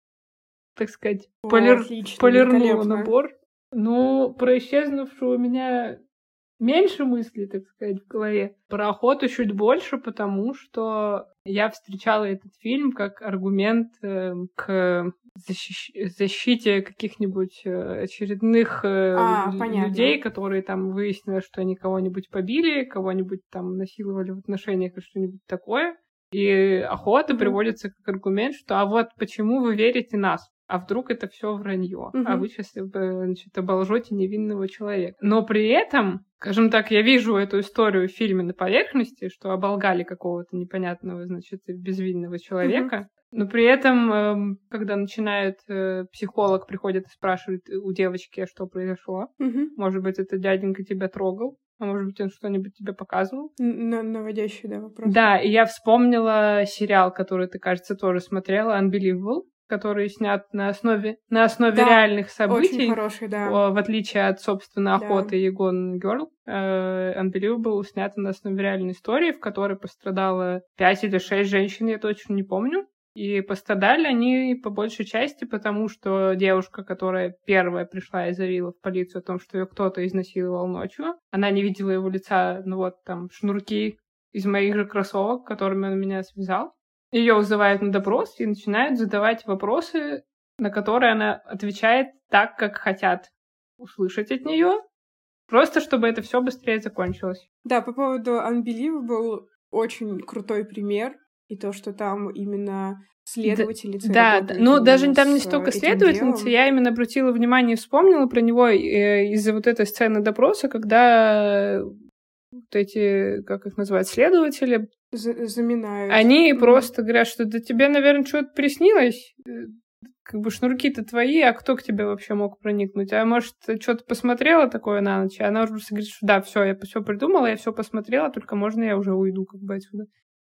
Так сказать, О, полир... отлично, полирнула набор. Ну, про «Исчезнувшую» у меня меньше мыслей, так сказать, в голове. Про «Охоту» чуть больше, потому что я встречала этот фильм как аргумент э, к защищ... защите каких-нибудь очередных э, а, людей, которые там выяснилось, что они кого-нибудь побили, кого-нибудь там насиловали в отношениях и что-нибудь такое. И «Охота» mm-hmm. приводится как аргумент, что а вот почему вы верите нас? А вдруг это все вранье? Mm-hmm. А вы сейчас, значит, оболжете невинного человека. Но при этом, скажем так, я вижу эту историю в фильме на поверхности, что оболгали какого-то непонятного, значит, безвинного человека. Mm-hmm. Но при этом, когда начинает психолог, приходит и спрашивает у девочки, что произошло, mm-hmm. может быть, это дяденька тебя трогал? А может быть, он что-нибудь тебе показывал? Н- наводящий, да, вопрос. Да, и я вспомнила сериал, который ты, кажется, тоже смотрела, «Unbelievable», который снят на основе, на основе да, реальных событий. Очень хороший, да. В отличие от, собственно, «Охоты» да. и «Gone Girl», «Unbelievable» снят на основе реальной истории, в которой пострадало пять или шесть женщин, я точно не помню. И пострадали они по большей части, потому что девушка, которая первая пришла и заявила в полицию о том, что ее кто-то изнасиловал ночью, она не видела его лица, ну вот там шнурки из моих же кроссовок, которыми он меня связал. Ее вызывают на допрос и начинают задавать вопросы, на которые она отвечает так, как хотят услышать от нее, просто чтобы это все быстрее закончилось. Да, по поводу «Unbelievable» очень крутой пример. И то, что там именно следовательница... Да, да. Ну, даже там не столько следовательница, я именно обратила внимание и вспомнила про него из-за вот этой сцены допроса, когда вот эти, как их называют, следователи... Заминают. Они mm-hmm. просто говорят, что да тебе, наверное, что-то приснилось. Как бы шнурки-то твои, а кто к тебе вообще мог проникнуть? А может, что-то посмотрела такое на ночь? А она уже говорит, что да, все, я все придумала, я все посмотрела, только можно я уже уйду как бы отсюда.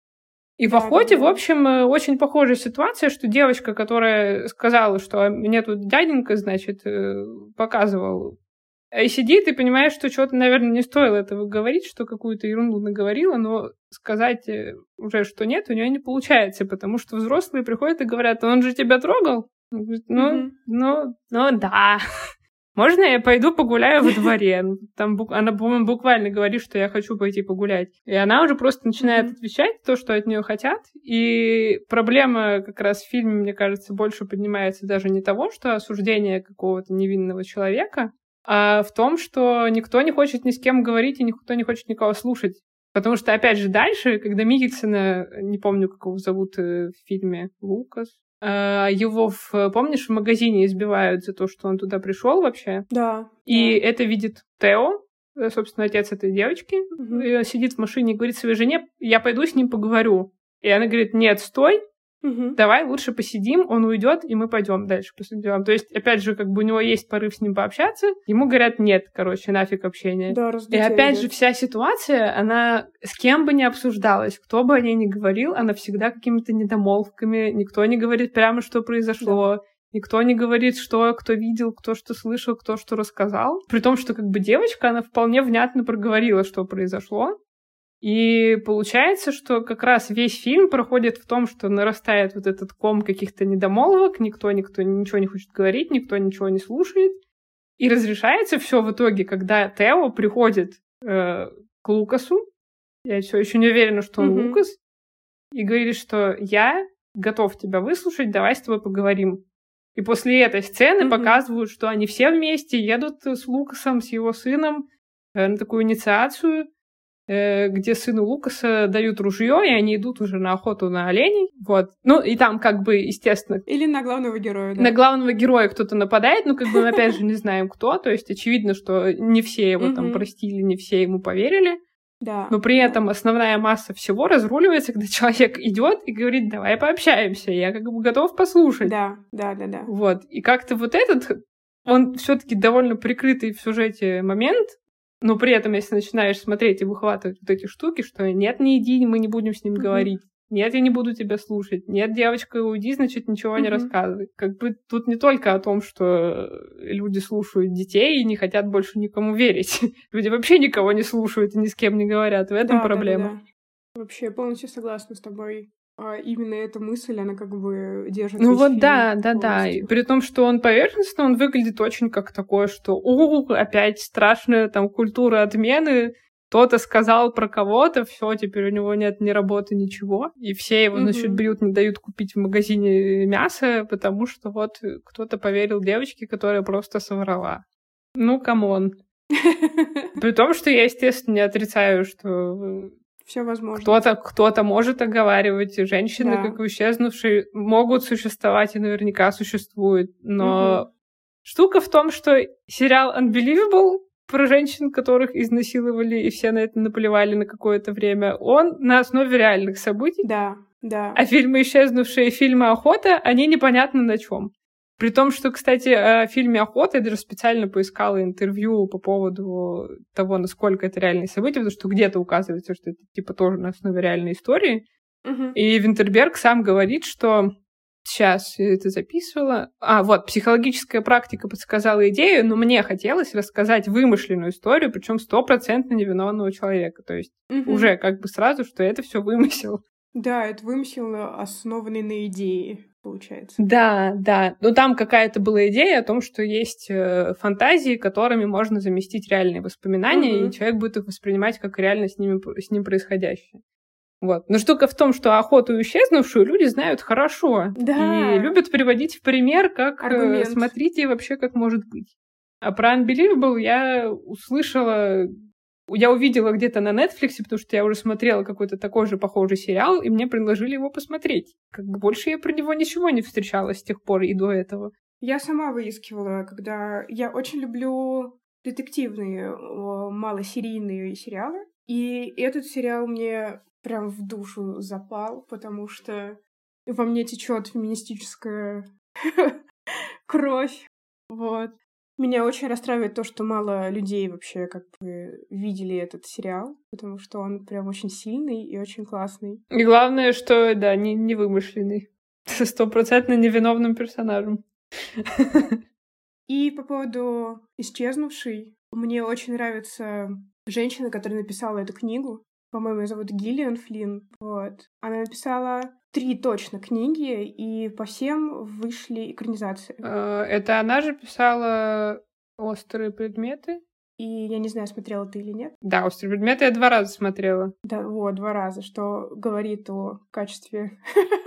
И в «Охоте», в общем, очень похожая ситуация, что девочка, которая сказала, что мне тут дяденька, значит, показывал, и сидит и понимает, что что-то, наверное, не стоило этого говорить, что какую-то ерунду наговорила, но сказать уже, что нет, у нее не получается, потому что взрослые приходят и говорят, он же тебя трогал? Он говорит, ну, mm-hmm. ну, ну, да. Можно я пойду погуляю во дворе? Там она, по-моему, буквально говорит, что я хочу пойти погулять. И она уже просто начинает mm-hmm. отвечать то, что от нее хотят. И проблема как раз в фильме, мне кажется, больше поднимается даже не того, что осуждение какого-то невинного человека, а в том, что никто не хочет ни с кем говорить и никто не хочет никого слушать. Потому что, опять же, дальше, когда Миккельсона, не помню, как его зовут в фильме, Лукас, его, в, помнишь, в магазине избивают за то, что он туда пришел вообще? Да. И да. это видит Тео, собственно, отец этой девочки, mm-hmm. сидит в машине и говорит своей жене, я пойду с ним поговорю. И она говорит, нет, стой, mm-hmm. давай лучше посидим, он уйдет, и мы пойдем дальше по своим делам. То есть, опять же, как бы у него есть порыв с ним пообщаться, ему говорят, нет, короче, нафиг общения. Да, и опять же, вся ситуация, она с кем бы ни обсуждалась, кто бы о ней ни говорил, она всегда какими-то недомолвками, никто не говорит прямо, что произошло, да. Никто не говорит, что кто видел, кто что слышал, кто что рассказал. При том, что как бы девочка, она вполне внятно проговорила, что произошло. И получается, что как раз весь фильм проходит в том, что нарастает вот этот ком каких-то недомолвок, никто, никто ничего не хочет говорить, никто ничего не слушает. И разрешается все в итоге, когда Тео приходит э, к Лукасу. Я все еще не уверена, что он mm-hmm. Лукас. и говорит, что я готов тебя выслушать, давай с тобой поговорим. И после этой сцены mm-hmm. показывают, что они все вместе едут с Лукасом, с его сыном э, на такую инициацию, э, где сыну Лукаса дают ружье, и они идут уже на охоту на оленей. Вот. Ну, и там как бы, естественно... Или на главного героя, да. На главного героя кто-то нападает, ну, как бы мы опять же не знаем, кто. То есть очевидно, что не все его mm-hmm. там простили, не все ему поверили. Да, но при да. этом основная масса всего разруливается, когда человек идет и говорит, давай пообщаемся, я как бы готов послушать. Да, да, да, да. Вот. И как-то вот этот, он все-таки довольно прикрытый в сюжете момент, но при этом, если начинаешь смотреть и выхватывать вот эти штуки, что нет, не иди, мы не будем с ним mm-hmm. говорить. Нет, я не буду тебя слушать. Нет, девочка, уйди, значит, ничего mm-hmm. не рассказывай. Как бы тут не только о том, что люди слушают детей и не хотят больше никому верить. Люди вообще никого не слушают и ни с кем не говорят. В этом да, проблема. Да, да, да. Вообще, полностью согласна с тобой. А именно эта мысль, она как бы держит Ну весь вот фильм да, да, полностью. да. И при том, что он поверхностно, он выглядит очень как такое, что «О, опять страшная там культура отмены». Кто-то сказал про кого-то, все, теперь у него нет ни работы, ничего. И все его, значит, mm-hmm. бьют, не дают купить в магазине мясо, потому что вот кто-то поверил девочке, которая просто соврала. Ну, камон. При том, что я, естественно, не отрицаю, что все возможно. Кто-то, кто-то может оговаривать, и женщины, да. как исчезнувшие, могут существовать и наверняка существуют. Но угу. штука в том, что сериал Unbelievable про женщин, которых изнасиловали, и все на это наплевали на какое-то время, он на основе реальных событий. Да, да. А фильмы «Исчезнувшие» и фильмы «Охота», они непонятно на чем. При том, что, кстати, о фильме «Охота» я даже специально поискала интервью по поводу того, насколько это реальные события, потому что где-то указывается, что это типа тоже на основе реальной истории. Угу. И Винтерберг сам говорит, что... Сейчас я это записывала. А, вот, психологическая практика подсказала идею, но мне хотелось рассказать вымышленную историю, причем стопроцентно невиновного человека. То есть угу. уже как бы сразу, что это все вымысел. Да, это вымысел, основанный на идее, получается. Да, да. Но там какая-то была идея о том, что есть э, фантазии, которыми можно заместить реальные воспоминания, угу. и человек будет их воспринимать как реально с, ними, с ним происходящее. Вот. Но штука в том, что «Охоту и исчезнувшую» люди знают хорошо. Да. И любят приводить в пример, как аргумент. Смотрите вообще, как может быть. А про Unbelievable я услышала... Я увидела где-то на Netflix, потому что я уже смотрела какой-то такой же похожий сериал, и мне предложили его посмотреть. Как бы больше я про него ничего не встречала с тех пор и до этого. Я сама выискивала, когда... Я очень люблю детективные, малосерийные сериалы. И этот сериал мне... прям в душу запал, потому что во мне течет феминистическая кровь. Вот. Меня очень расстраивает то, что мало людей вообще как бы видели этот сериал, потому что он прям очень сильный и очень классный. И главное, что, да, не, не вымышленный. Со стопроцентно невиновным персонажем. И по поводу «Исчезнувшей», мне очень нравится женщина, которая написала эту книгу. По-моему, ее зовут Гиллиан Флинн. Вот. Она написала три точно книги, и по всем вышли экранизации. Это она же писала «Острые предметы»? И я не знаю, смотрела ты или нет. Да, «Острые предметы» я два раза смотрела. Да, вот, два раза, что говорит о качестве...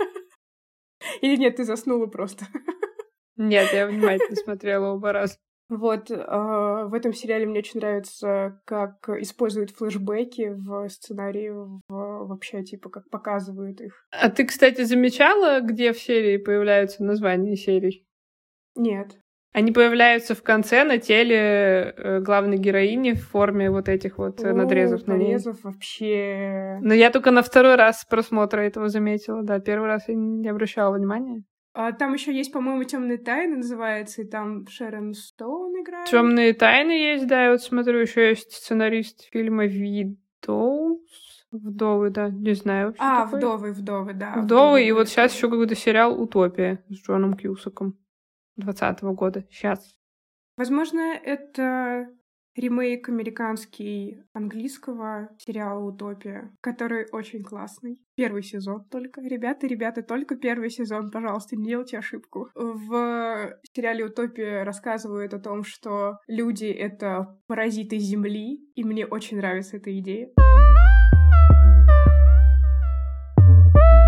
Или нет, ты заснула просто? Нет, я внимательно смотрела оба раза. Вот, э, в этом сериале мне очень нравится, как используют флешбеки в сценарии, в, вообще, типа, как показывают их. А ты, кстати, замечала, где в серии появляются названия серий? Нет. Они появляются в конце на теле э, главной героини в форме вот этих вот О, надрезов на ней. Надрезов вообще... Но я только на второй раз просмотра этого заметила, да, первый раз я не обращала внимания. А там еще есть, по-моему, «Темные тайны» называется, и там Шерон Стоун играет. «Темные тайны» есть, да, я вот смотрю, еще есть сценарист фильма «Видоус». Вдовы, да, не знаю. А, такое. «Вдовы», «Вдовы», да. «Вдовы», вдовы и вот сейчас еще какой-то сериал «Утопия» с Джоном Кьюсаком двадцатого года. Сейчас. Возможно, это ремейк американский английского сериала «Утопия», который очень классный. Первый сезон только. Ребята, ребята, только первый сезон, пожалуйста, не делайте ошибку. В сериале «Утопия» рассказывают о том, что люди — это паразиты Земли, и мне очень нравится эта идея.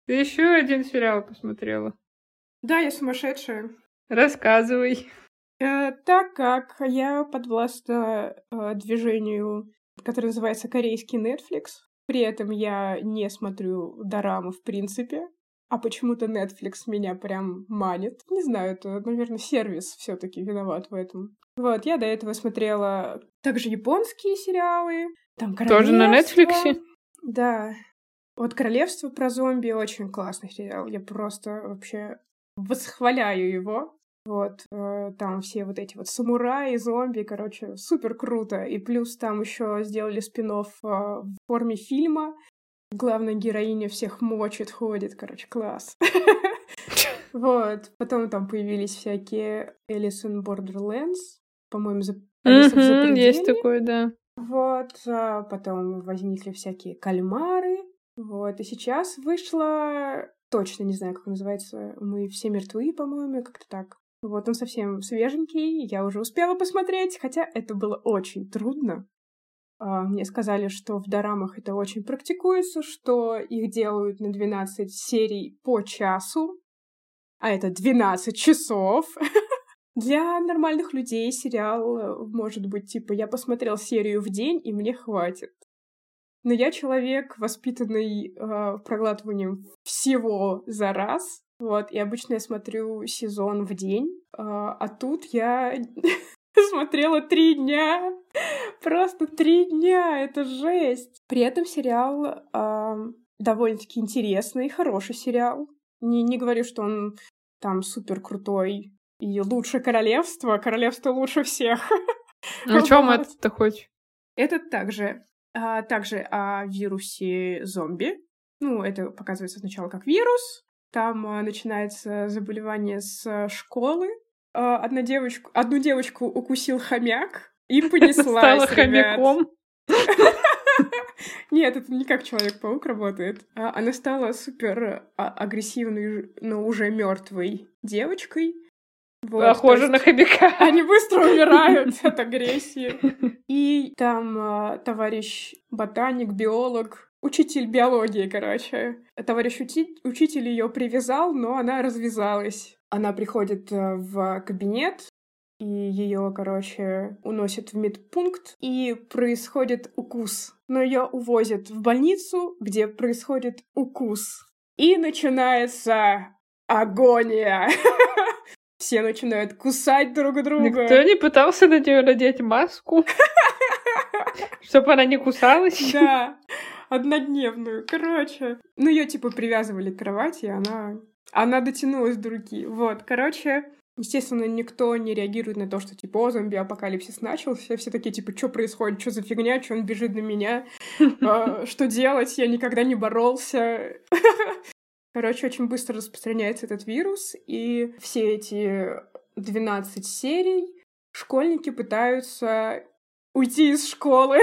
Ты еще один сериал посмотрела? Да, я сумасшедшая. Рассказывай. Э, так как я подвластна э, движению, которое называется корейский Netflix, при этом я не смотрю дорамы в принципе, а почему-то Netflix меня прям манит. Не знаю, это, наверное, сервис все-таки виноват в этом. Вот, я до этого смотрела также японские сериалы. Там «Королевство». Тоже на Netflix? Да. Вот «Королевство» про зомби очень классный сериал. Я просто вообще восхваляю его. Вот, э, там все вот эти вот самураи, зомби, короче, супер круто. И плюс там еще сделали спин-офф э, в форме фильма. Главная героиня всех мочит, ходит, короче, класс. Вот, потом там появились всякие Alice in Borderlands, по-моему, Алиса в Запределье. Есть такое, да. Вот, потом возникли всякие кальмары. Вот, и сейчас вышла... Точно не знаю, как он называется. «Мы все мертвы», по-моему, как-то так. Вот, он совсем свеженький, я уже успела посмотреть, хотя это было очень трудно. Мне сказали, что в дорамах это очень практикуется, что их делают на двенадцать серий по часу, а это двенадцать часов. Для нормальных людей сериал может быть типа «я посмотрел серию в день, и мне хватит». Но я человек, воспитанный э, проглатыванием всего за раз, вот, и обычно я смотрю сезон в день, э, а тут я смотрела три дня, просто три дня, это жесть. При этом сериал э, довольно-таки интересный, хороший сериал. Не, не говорю, что он там супер крутой и лучше королевства, королевство лучше всех. Ну, о чем это хоть? Это также... А также о вирусе зомби. Ну, это показывается сначала как вирус. Там а, начинается заболевание с школы. А, одна девочку, одну девочку укусил хомяк и понеслась, стала хомяком. Нет, это не как Человек-паук работает. Она стала супер агрессивной, но уже мертвой девочкой. Вот, похоже на хомяка. Они быстро умирают от агрессии. И там э, товарищ ботаник, биолог, учитель биологии, короче. Товарищ учи- учитель ее привязал, но она развязалась. Она приходит э, в кабинет, и ее, короче, уносят в медпункт, и происходит укус. Но ее увозят в больницу, где происходит укус. И начинается агония. Все начинают кусать друг друга. Никто не пытался на нее надеть маску, чтобы она не кусалась? Да, однодневную. Короче, ну ее типа привязывали к кровати, и она... Она дотянулась до руки. Вот, короче, естественно, никто не реагирует на то, что типа, о, зомби-апокалипсис начался. Все такие, типа, что происходит, что за фигня, что он бежит на меня, что делать, я никогда не боролся. Короче, очень быстро распространяется этот вирус, и все эти двенадцать серий школьники пытаются уйти из школы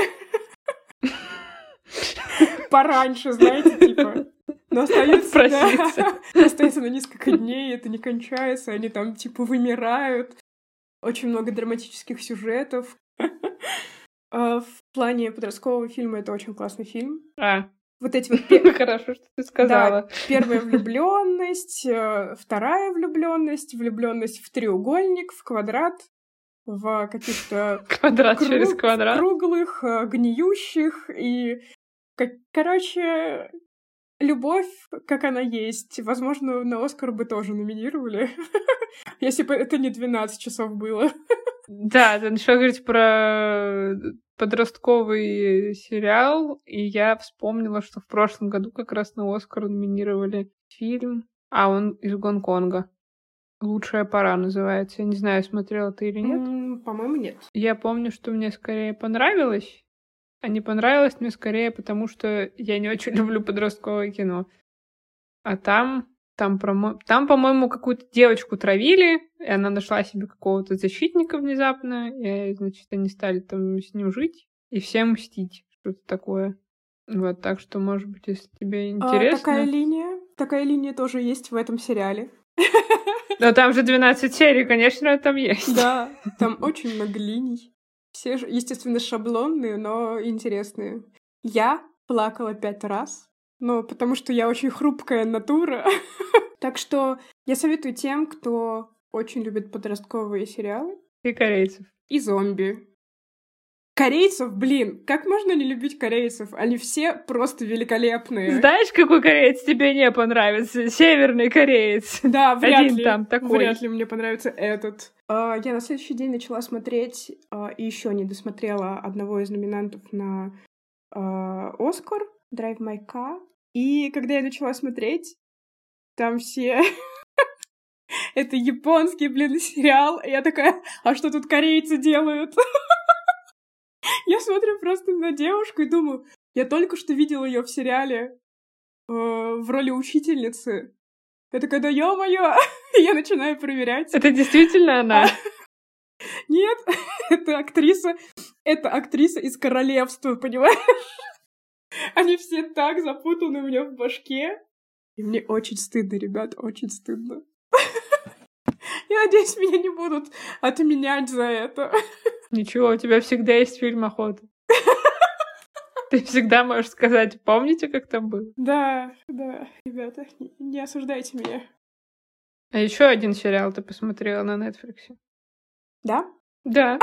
пораньше, знаете, типа. Но остаются, да, остается на несколько дней, это не кончается, они там, типа, вымирают. Очень много драматических сюжетов. В плане подросткового фильма это очень классный фильм. А. Вот эти вот... Пер... Хорошо, что ты сказала. Да, первая влюбленность, вторая влюбленность, влюбленность в треугольник, в квадрат, в каких-то... Квадрат круг... через квадрат. Круглых, гниющих и... Короче, любовь, как она есть. Возможно, на Оскар бы тоже номинировали, если бы это не двенадцать часов было. Да, ты начала говорить про подростковый сериал, и я вспомнила, что в прошлом году как раз на Оскар номинировали фильм, а он из Гонконга. «Лучшая пора» называется. Я не знаю, смотрела ты или нет. Mm, по-моему, нет. Я помню, что мне скорее понравилось, а не понравилось мне скорее потому, что я не очень люблю подростковое кино. А там... Там, там, по-моему, какую-то девочку травили, и она нашла себе какого-то защитника внезапно, и, значит, они стали там с ним жить и всем мстить, что-то такое. Вот, так что, может быть, если тебе интересно... А, такая линия, такая линия тоже есть в этом сериале. Но там же двенадцать серий, конечно, там есть. Да, там очень много линий. Все, естественно, шаблонные, но интересные. Я плакала пять раз но потому что я очень хрупкая натура. Так что я советую тем, кто очень любит подростковые сериалы. И корейцев. И зомби. Корейцев, блин, как можно не любить корейцев? Они все просто великолепные. Знаешь, какой кореец тебе не понравится? Северный кореец. Да, вряд Один ли. там такой. Вряд ли мне понравится этот. Uh, я на следующий день начала смотреть uh, и еще не досмотрела одного из номинантов на uh, Оскар, Drive My Car. И когда я начала смотреть, там все... Это японский, блин, сериал. И я такая, а что тут корейцы делают? Я смотрю просто на девушку и думаю, я только что видела ее в сериале э, в роли учительницы. Я такая, да ё-моё! Я начинаю проверять. Это действительно она? Нет, это актриса, это актриса из Королевства, понимаешь? Они все так запутаны у меня в башке. И мне очень стыдно, ребят, очень стыдно. Я надеюсь, меня не будут отменять за это. Ничего, у тебя всегда есть фильм «Охота». Ты всегда можешь сказать, помните, как там было? Да, да, ребята, не, не осуждайте меня. А еще один сериал ты посмотрела на Netflix? Да? Да.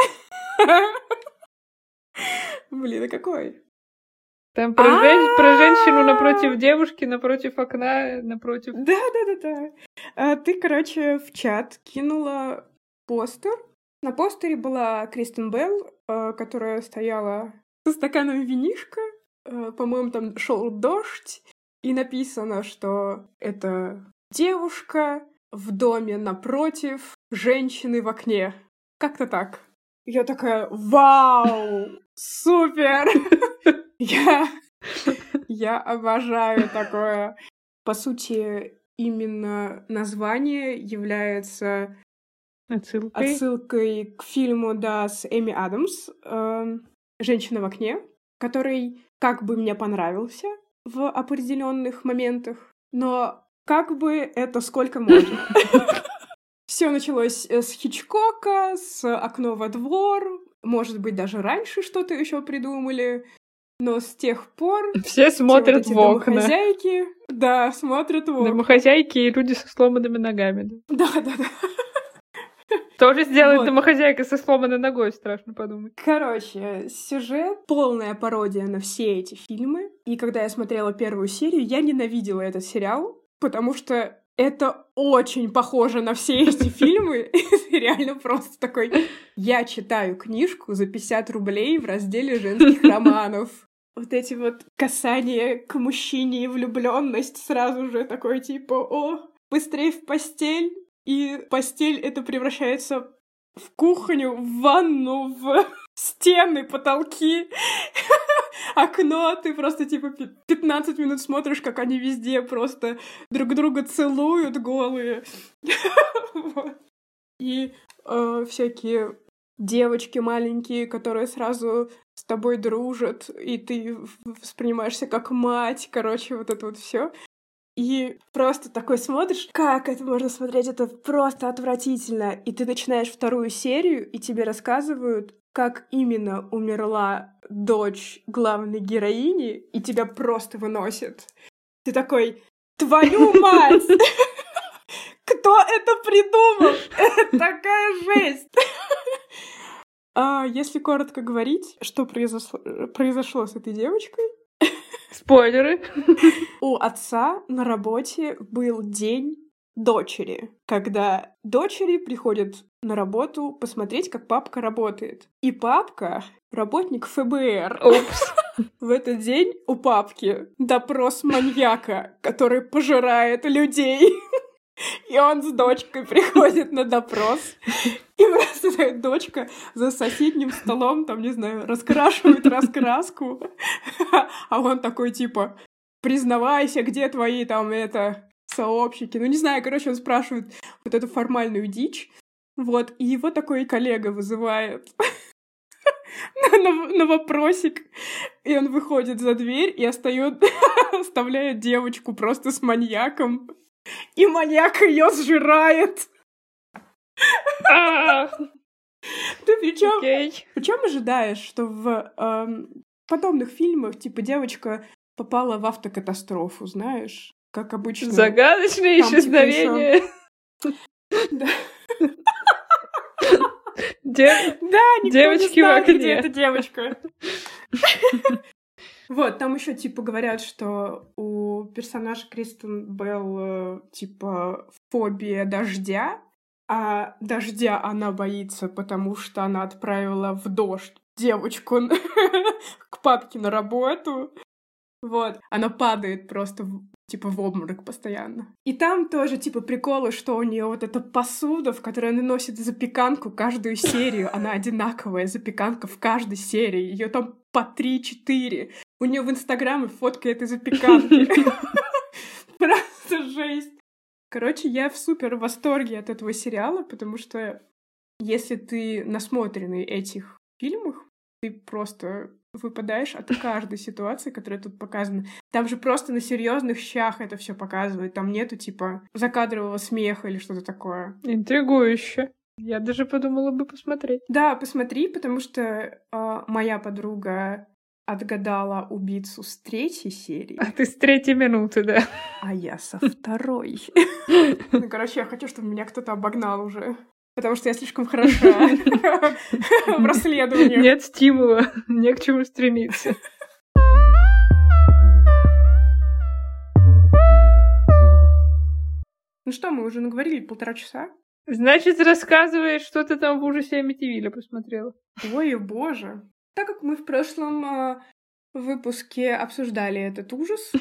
Блин, а какой? Там про, жен... про женщину напротив девушки, напротив окна, напротив... Да-да-да-да. А, ты, короче, в чат кинула постер. На постере была Кристен Белл, которая стояла со стаканом винишка. По-моему, там шел дождь. И написано, что это девушка в доме напротив женщины в окне. Как-то так. Я такая, вау, супер! Я, я обожаю такое. По сути, именно название является отсылкой, отсылкой к фильму, да, с Эми Адамс э, «Женщина в окне», который как бы мне понравился в определенных моментах, но как бы это сколько можно. Все началось с Хичкока, с «Окно во двор», может быть, даже раньше что-то еще придумали. Но с тех пор... Все смотрят все вот в окна. Домохозяйки, да, смотрят в окна. Домохозяйки и люди со сломанными ногами. Да-да-да. Тоже сделает вот. Домохозяйка со сломанной ногой, страшно подумать. Короче, сюжет — полная пародия на все эти фильмы. И когда я смотрела первую серию, я ненавидела этот сериал, потому что это очень похоже на все эти фильмы. Реально просто такой... Я читаю книжку за пятьдесят рублей в разделе женских романов. Вот эти вот касания к мужчине и влюбленность сразу же такой типа, о, быстрее в постель. И постель это превращается в кухню, в ванну, в стены, потолки, окно. Ты просто типа пятнадцать минут смотришь, как они везде просто друг друга целуют голые. И всякие девочки маленькие, которые сразу с тобой дружат, и ты воспринимаешься как мать, короче, вот это вот все. И просто такой смотришь, как это можно смотреть, это просто отвратительно. И ты начинаешь вторую серию, и тебе рассказывают, как именно умерла дочь главной героини, и тебя просто выносит. Ты такой, твою мать! Кто это придумал? Это такая жесть! А если коротко говорить, что произошло, произошло с этой девочкой? Спойлеры. У отца на работе был день дочери, когда дочери приходят на работу посмотреть, как папка работает. И папка — работник эф бэ эр. Упс. В этот день у папки допрос маньяка, который пожирает людей. И он с дочкой приходит на допрос. И просто дочка за соседним столом, там, не знаю, раскрашивает раскраску. А он такой, типа, признавайся, где твои там, это, сообщники. Ну, не знаю, короче, он спрашивает вот эту формальную дичь. Вот, и его такой коллега вызывает на, на, на вопросик. И он выходит за дверь и остаёт, оставляет девочку просто с маньяком. И маньяк ее сжирает. Ты причем, okay. причем ожидаешь, что в эм, подобных фильмах, типа, девочка попала в автокатастрофу, знаешь, как обычно. Загадочное Там, исчезновение. типа, Да, Дев- Да, никто не Девочки в знает, где окне. эта девочка. Вот, там еще типа говорят, что у персонажа Кристен Белл э, типа фобия дождя, а дождя она боится, потому что она отправила в дождь девочку к папке на работу. Вот, она падает просто в- типа в обморок постоянно. И там тоже типа приколы, что у нее вот эта посуда, в которой она носит запеканку каждую серию, она одинаковая запеканка в каждой серии, ее там по три-четыре. У нее в Инстаграме фотка этой запеканки. Просто жесть. Короче, я в супер восторге от этого сериала, потому что если ты насмотренный этих фильмов, ты просто выпадаешь от каждой ситуации, которая тут показана. Там же просто на серьезных щах это все показывают. Там нету типа закадрового смеха или что-то такое. Интригующе. Я даже подумала бы посмотреть. Да, посмотри, потому что э, моя подруга отгадала убийцу с третьей серии, А ты с третьей минуты, да? а я со второй. Ну, короче, я хочу, чтобы меня кто-то обогнал уже. Потому что я слишком хороша в расследовании. Нет стимула, не к чему стремиться. Ну что, мы уже наговорили полтора часа? Значит, рассказываешь, что ты там в ужасе Амитивилля посмотрела. Ой, боже. Так как мы в прошлом э, выпуске обсуждали этот ужас...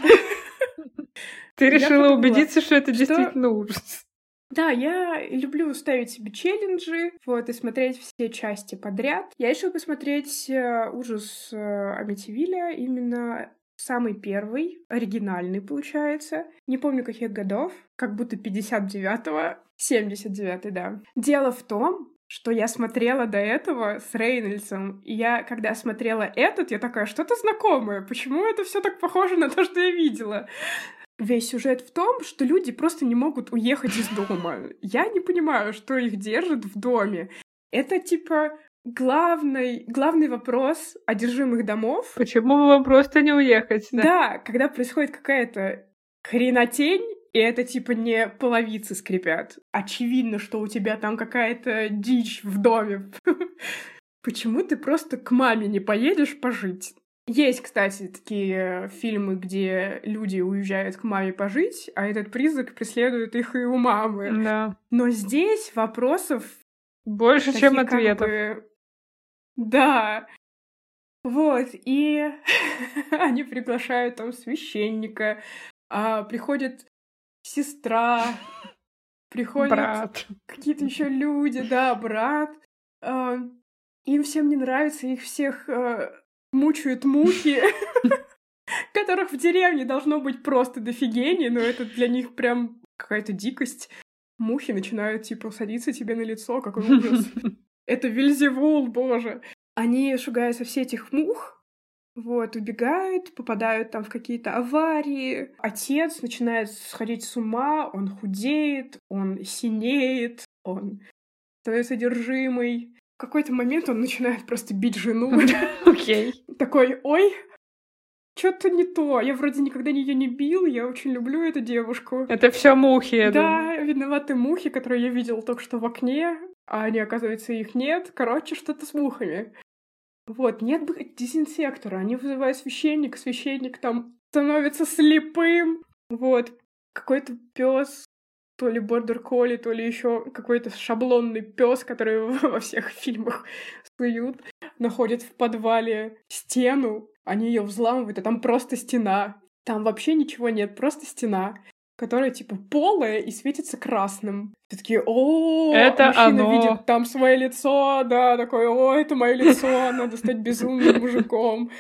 Ты я решила подумала, убедиться, что это что- действительно ужас. Да, я люблю ставить себе челленджи, вот, и смотреть все части подряд. Я решила посмотреть э, ужас э, Амитивилля, именно самый первый, оригинальный, получается. Не помню, каких годов, как будто пятьдесят девятого, семьдесят девятый, да. Дело в том, что я смотрела до этого с Рейнольдсом, и я, когда смотрела этот, я такая, что-то знакомое, почему это все так похоже на то, что я видела? Весь сюжет в том, что люди просто не могут уехать из дома. Я не понимаю, что их держит в доме. Это, типа, главный, главный вопрос одержимых домов. Почему бы вам просто не уехать? Да. Да, когда происходит какая-то хренотень, и это, типа, не половицы скрипят. Очевидно, что у тебя там какая-то дичь в доме. Почему ты просто к маме не поедешь пожить? Есть, кстати, такие фильмы, где люди уезжают к маме пожить, а этот призрак преследует их и у мамы. Да. Но здесь вопросов Больше, таких чем как ответов. бы... Да. Вот, и они приглашают там священника, а приходит сестра, приходят Брат. какие-то еще люди, да, брат. А, им всем не нравится, их всех а, мучают мухи, которых в деревне должно быть просто дофигени, но это для них прям какая-то дикость. Мухи начинают, типа, садиться тебе на лицо, какой ужас. Это Вельзевул, боже. Они шугаются все этих мух, вот, убегают, попадают там в какие-то аварии. Отец начинает сходить с ума, он худеет, он синеет, он становится одержимый. В какой-то момент он начинает просто бить жену. Окей. Такой, ой, что-то не то. Я вроде никогда ее не бил, я очень люблю эту девушку. Это все мухи, я думаю. Да, виноваты мухи, которые я видел только что в окне, а они, оказывается, их нет. Короче, что-то с мухами. Вот, нет бы дезинсектора. Они вызывают священника, священник там становится слепым. Вот, какой-то пес, то ли бордер колли, то ли еще какой-то шаблонный пес, который во всех фильмах суют, находит в подвале стену, они ее взламывают, а там просто стена. Там вообще ничего нет, просто стена, которая типа полая и светится красным. Все такие, о, Это мужчина оно. видит там свое лицо, да, такой, о, это мое лицо, надо стать безумным мужиком.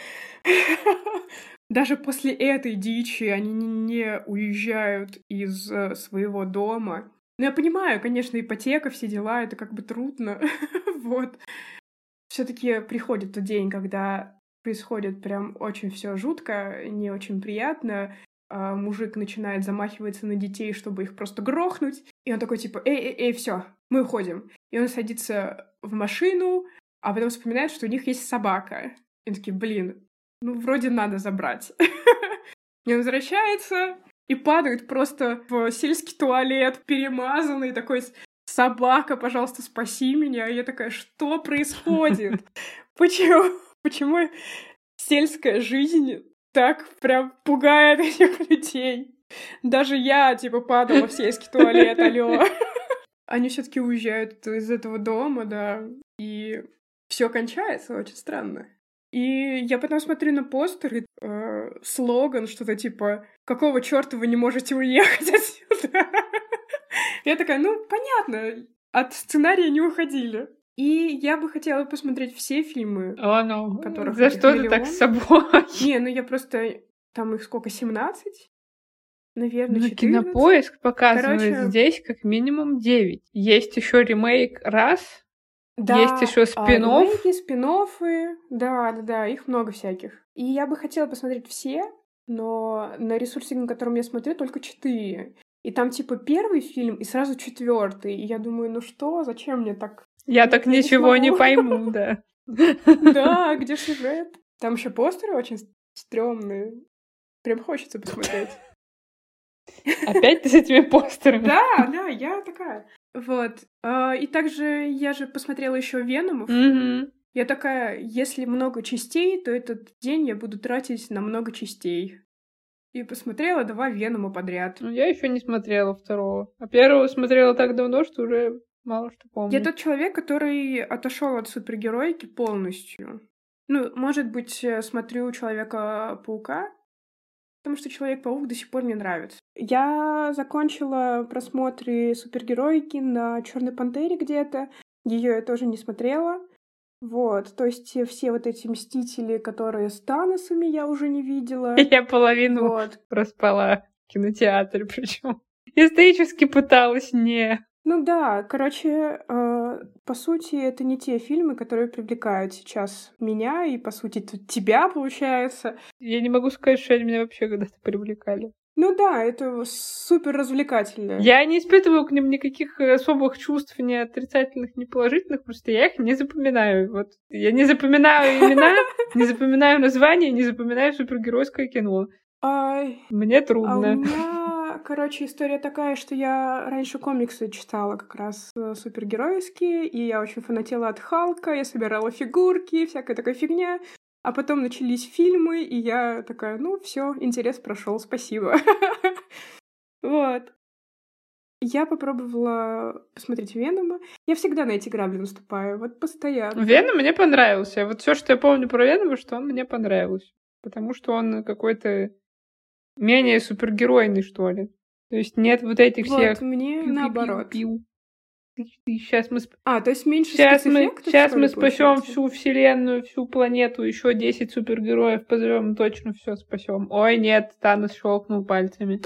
Даже после этой дичи они не уезжают из э, своего дома. Ну, я понимаю, конечно, ипотека, все дела, это как бы трудно. Вот. Все-таки приходит тот день, когда происходит прям очень все жутко, не очень приятно. А мужик начинает замахиваться на детей, чтобы их просто грохнуть. И он такой типа, эй, эй, эй, все, мы уходим. И он садится в машину, а потом вспоминает, что у них есть собака. И он такие, блин, ну, вроде надо забрать. И он возвращается и падает просто в сельский туалет, перемазанный, такой: «Собака, пожалуйста, спаси меня». И я такая: что происходит? Почему? Почему сельская жизнь так прям пугает этих людей? Даже я, типа, падала в сельский туалет, алло. Они все-таки уезжают из этого дома, да, и все кончается очень странно. И я потом смотрю на постер, и э, слоган что-то типа: «Какого черта вы не можете уехать отсюда?» Я такая: ну, понятно, от сценария не уходили. И я бы хотела посмотреть все фильмы, О, ну, которых за этих что ты миллион. так с собой? Не, ну я просто... Там их сколько, семнадцать? Наверное, Ну, четырнадцать. Кинопоиск показывает Короче, здесь как минимум девять. Есть еще ремейк раз, да, есть еще а, спин-офф. ремейки, спин-оффы, да, да, да, их много всяких. И я бы хотела посмотреть все, но на ресурсе, на котором я смотрю, только четыре. И там типа первый фильм и сразу четвертый. И я думаю, ну что, зачем мне так? Я Нет, так я не ничего не смогу. пойму, да. Да, где сюжет? Там еще постеры очень стрёмные. Прям хочется посмотреть. Опять ты с этими постерами? Да, да, я такая. Вот. А, и также я же посмотрела еще Веномов. Мгм. Я такая: если много частей, то этот день я буду тратить на много частей. И посмотрела два Венома подряд. Ну, я еще не смотрела второго. А первого смотрела так давно, что уже мало что помню. Я тот человек, который отошел от супергероики полностью. Ну, может быть, э, смотрю Человека-паука, потому что Человек-паук до сих пор мне нравится. Я закончила просмотры супергероики на Черной пантере где-то. Ее я тоже не смотрела. Вот, то есть э, все вот эти мстители, которые с Таносами, я уже не видела. Я половину Вот. проспала в кинотеатре, причем исторически пыталась не. Ну да, короче, э, по сути, это не те фильмы, которые привлекают сейчас меня, и, по сути, тут тебя, получается. Я не могу сказать, что они меня вообще когда-то привлекали. Ну да, это супер развлекательно. Я не испытываю к ним никаких особых чувств, ни отрицательных, ни положительных, просто я их не запоминаю. Вот я не запоминаю имена, не запоминаю названия, не запоминаю супергеройское кино. Ай, Мне а у трудно. меня, короче, история такая, что я раньше комиксы читала как раз э, супергеройские, и я очень фанатела от Халка, я собирала фигурки, всякая такая фигня. А потом начались фильмы, и я такая: ну, все, интерес прошел, спасибо. Вот. Я попробовала посмотреть Венома. Я всегда на эти грабли наступаю, вот постоянно. Веном мне понравился. Вот все, что я помню про Венома, что он мне понравился. Потому что он какой-то менее супергеройный, что ли. То есть нет вот этих всех... Вот, мне наоборот. Пиу-пиу-пиу. Сейчас мы... Сп... А, то есть меньше Сейчас мы, спецэффектов, сейчас что ли, мы спасем получается? всю вселенную, всю планету, еще десять супергероев позовем, точно все спасем. Ой, нет, Танос щелкнул пальцами.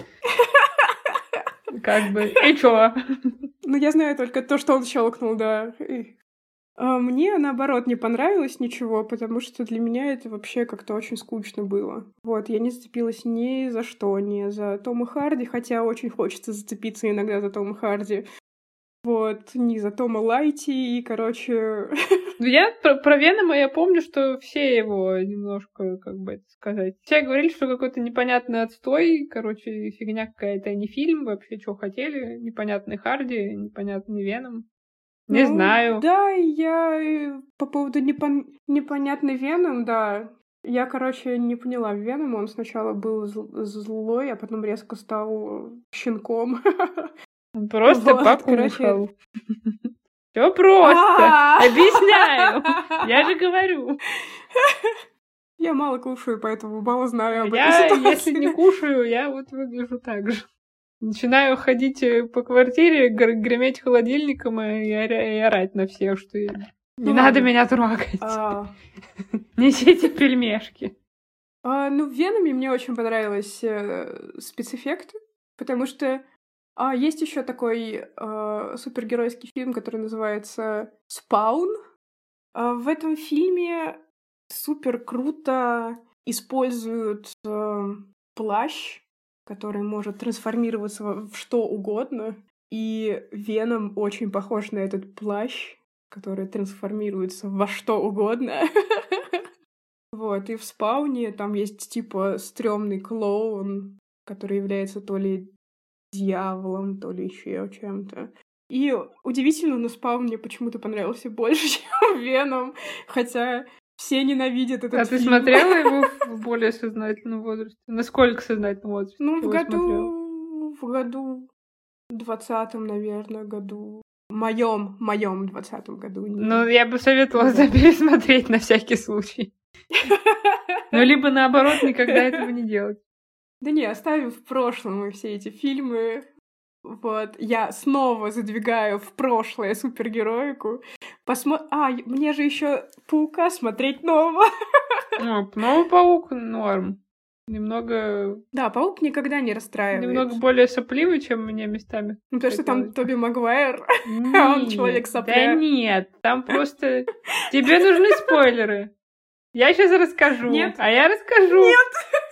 Как бы, и чё? Ну, я знаю только то, что он щелкнул, да. И- А мне, наоборот, не понравилось ничего, потому что для меня это вообще как-то очень скучно было. Вот, я не зацепилась ни за что, ни за Тома Харди, хотя очень хочется зацепиться иногда за Тома Харди. Вот, ни за Тома Лайти, и, короче... Ну, я про, про Венома я помню, что все его немножко, как бы это сказать... Все говорили, что какой-то непонятный отстой, короче, фигня какая-то, а не фильм, вообще, что хотели. Непонятный Харди, непонятный Веном. Не Ну, знаю. Да, я э, по поводу непон... непонятной Веном, да. Я, короче, не поняла Венома. Он сначала был зл- злой, а потом резко стал щенком. Он просто Вот, покушал. Все просто. Объясняю. Я же говорю. Я мало кушаю, поэтому мало знаю об этой Я, ситуации. если не кушаю, я вот выгляжу так же. Начинаю ходить по квартире, гр- греметь холодильником и, оря- и орать на всех, что я... не Ну надо ладно. меня трогать. А, Несите пельмешки. а, ну, в Веноме мне очень понравились э, спецэффекты, потому что а, есть еще такой э, супергеройский фильм, который называется «Спаун». А, в этом фильме супер круто используют э, плащ, который может трансформироваться во- в что угодно. И Веном очень похож на этот плащ, который трансформируется во что угодно. Вот, и в «Спауне» там есть, типа, стрёмный клоун, который является то ли дьяволом, то ли еще чем-то. И удивительно, но «Спаун» мне почему-то понравился больше, чем «Веном», хотя все ненавидят этот а фильм. ты смотрела его в более сознательном возрасте? Насколько сознательном возрасте? Ну, в его году... смотрела? В году двадцатом, наверное, году. Моем, моем двадцатом году. не- Ну, я бы советовала Да. пересмотреть на всякий случай. Ну, либо наоборот, никогда этого не делать. Да не, оставим в прошлом все эти фильмы. Вот, я снова задвигаю в прошлое супергероику. Посмо... А, и- мне же еще «Паука» смотреть нового. Ну, новый паук норм. Немного, Да, «Паук» никогда не расстраивает. немного более сопливый, чем мне местами. Ну, потому что там хотелось бы. Тоби Магуайр. Нет, он человек-сопля. Да нет, там просто... Тебе нужны спойлеры. Я сейчас расскажу. Нет. А я расскажу. Нет.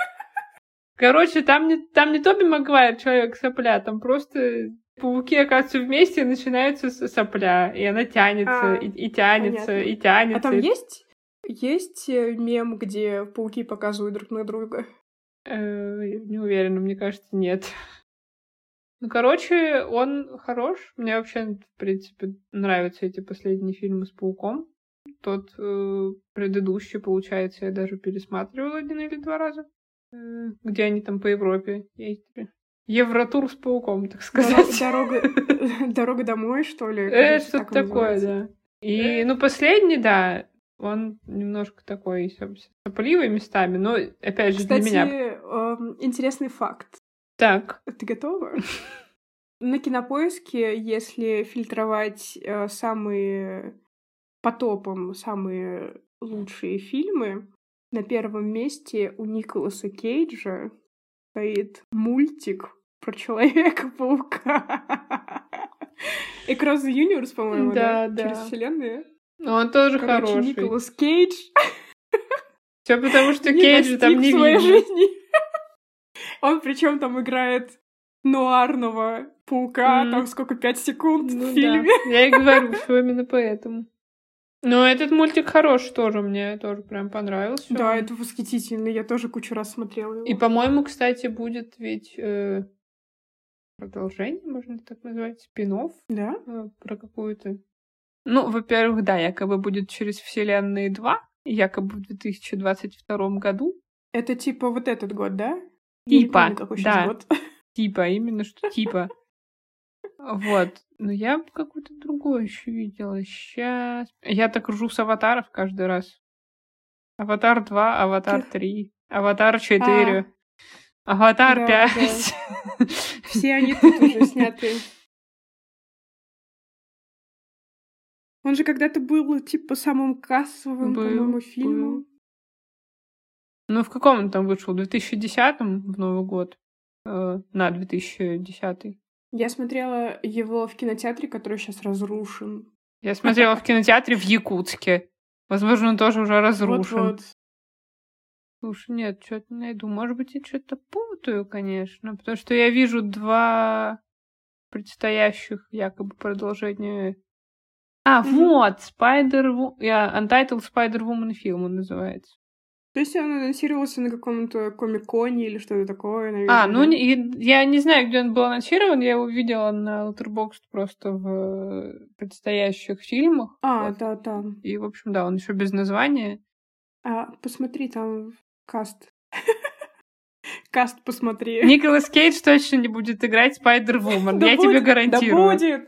Короче, там не, там не Тоби Магуайр человек-сопля, там просто пауки оказываются вместе, и начинаются с сопля, и она тянется, А, и, и тянется, понятно. и тянется. А там есть, есть э, мем, где пауки показывают друг на друга? Э, не уверена, мне кажется, нет. Ну, короче, он хорош. Мне вообще, в принципе, нравятся эти последние фильмы с пауком. Тот э, предыдущий, получается, я даже пересматривала один или два раза. Э, где они там по Европе ездили. Евротур с пауком, так сказать. Дорога, дорога домой, что ли? Э, Кажется, что-то так он такое, называется. да. И, ну, последний, да, он немножко такой соп- сопливый местами, но, опять же, Кстати, для меня... эм, интересный факт. Так. Ты готова? На Кинопоиске, если фильтровать э, самые по топам, самые лучшие фильмы, на первом месте у Николаса Кейджа стоит мультик про Человека-паука. Across the Universe, по-моему, да? Да, да. Через вселенные. Но он тоже Короче, хороший. Николас Кейдж Все потому, что не Кейджа там достиг не в своей видно. жизни. Он причем там играет нуарного паука, М. там сколько, пять секунд Ну в фильме. да, я и говорю, все именно поэтому. Но этот мультик хорош тоже, мне тоже прям понравился. Да, он. это восхитительно, я тоже кучу раз смотрела его. И, по-моему, кстати, будет ведь э, продолжение, можно так назвать, спин-офф Да? э, про какую-то... Ну, во-первых, да, якобы будет через вселенные два, якобы в две тысячи двадцать втором году. Это типа вот этот год, да? Я не Типа, помню, какой сейчас да. год. Типа, именно что типа. Вот. Но я бы какую-то другую еще видела. Сейчас. Я так ржу с аватаров каждый раз. Аватар два, Аватар три, Аватар четыре, Аватар Да, пять. Все они тут уже сняты. Он же когда-то был, типа, самым кассовым, Был, по-моему, фильмом. был. Ну, в каком он там вышел? В две тысячи десятом, в Новый год? Э, на две тысячи десятый. Я смотрела его в кинотеатре, который сейчас разрушен. Я смотрела в кинотеатре в Якутске. Возможно, он тоже уже разрушен. Вот-вот. Слушай, нет, что-то не найду. Может быть, я что-то путаю, конечно. Потому что я вижу два предстоящих якобы продолжения. А, Мгм. вот! Spider... Я... Untitled Spider-Woman фильм он называется. То есть он анонсировался на каком-то комик-коне или что-то такое, наверное. А, ну, да? не- и- я не знаю, где он был анонсирован. Я его видела на Letterboxd просто в предстоящих фильмах. А, Вот. да, там. И, в общем, да, он еще без названия. А, посмотри, там каст. Каст посмотри. Николас Кейдж точно не будет играть Spider-Woman. Да Я тебе будет, гарантирую. Да будет!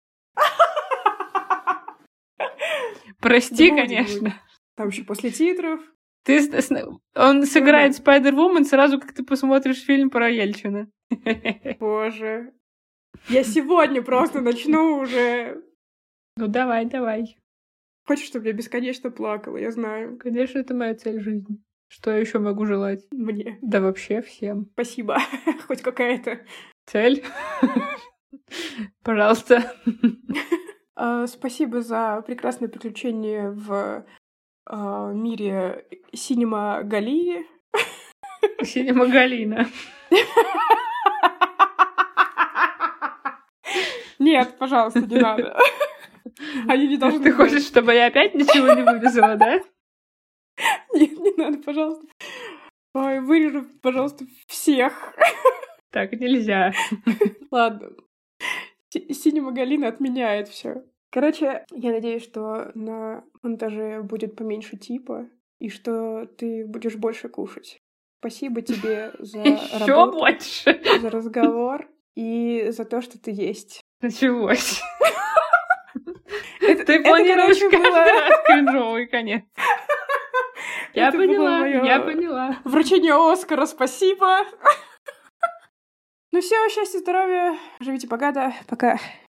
Прости, Да будет, конечно. будет. Там еще после титров. Ты, с- с- он сыграет Spider-Woman сразу, как ты посмотришь фильм про Ельчина. Боже. Я сегодня просто начну уже. Ну, давай, давай. Хочешь, чтобы я бесконечно плакала, я знаю. Конечно, это моя цель жизни. Что я еще могу желать? Мне. Да вообще всем. Спасибо. Хоть какая-то. Цель? Пожалуйста. А, Спасибо за прекрасное приключение в а, мире Синема Галии. Синема Галина. Нет, пожалуйста, не надо. Они не должны Ты быть. хочешь, чтобы я опять ничего не вырезала, да? Нет, не надо, пожалуйста. Ой, вырежу, пожалуйста, всех. Так нельзя. Ладно. Синема Галина отменяет все. Короче, я надеюсь, что на монтаже будет поменьше типа, и что ты будешь больше кушать. Спасибо тебе за Еще работу, больше. за разговор и за то, что ты есть. Началось. Это, Ты это, планируешь короче, каждый было... раз кринжовый конец. Я Это было поняла, моё я поняла. Вручение Оскара, спасибо. Ну все, счастья, здоровья, живите богато, пока.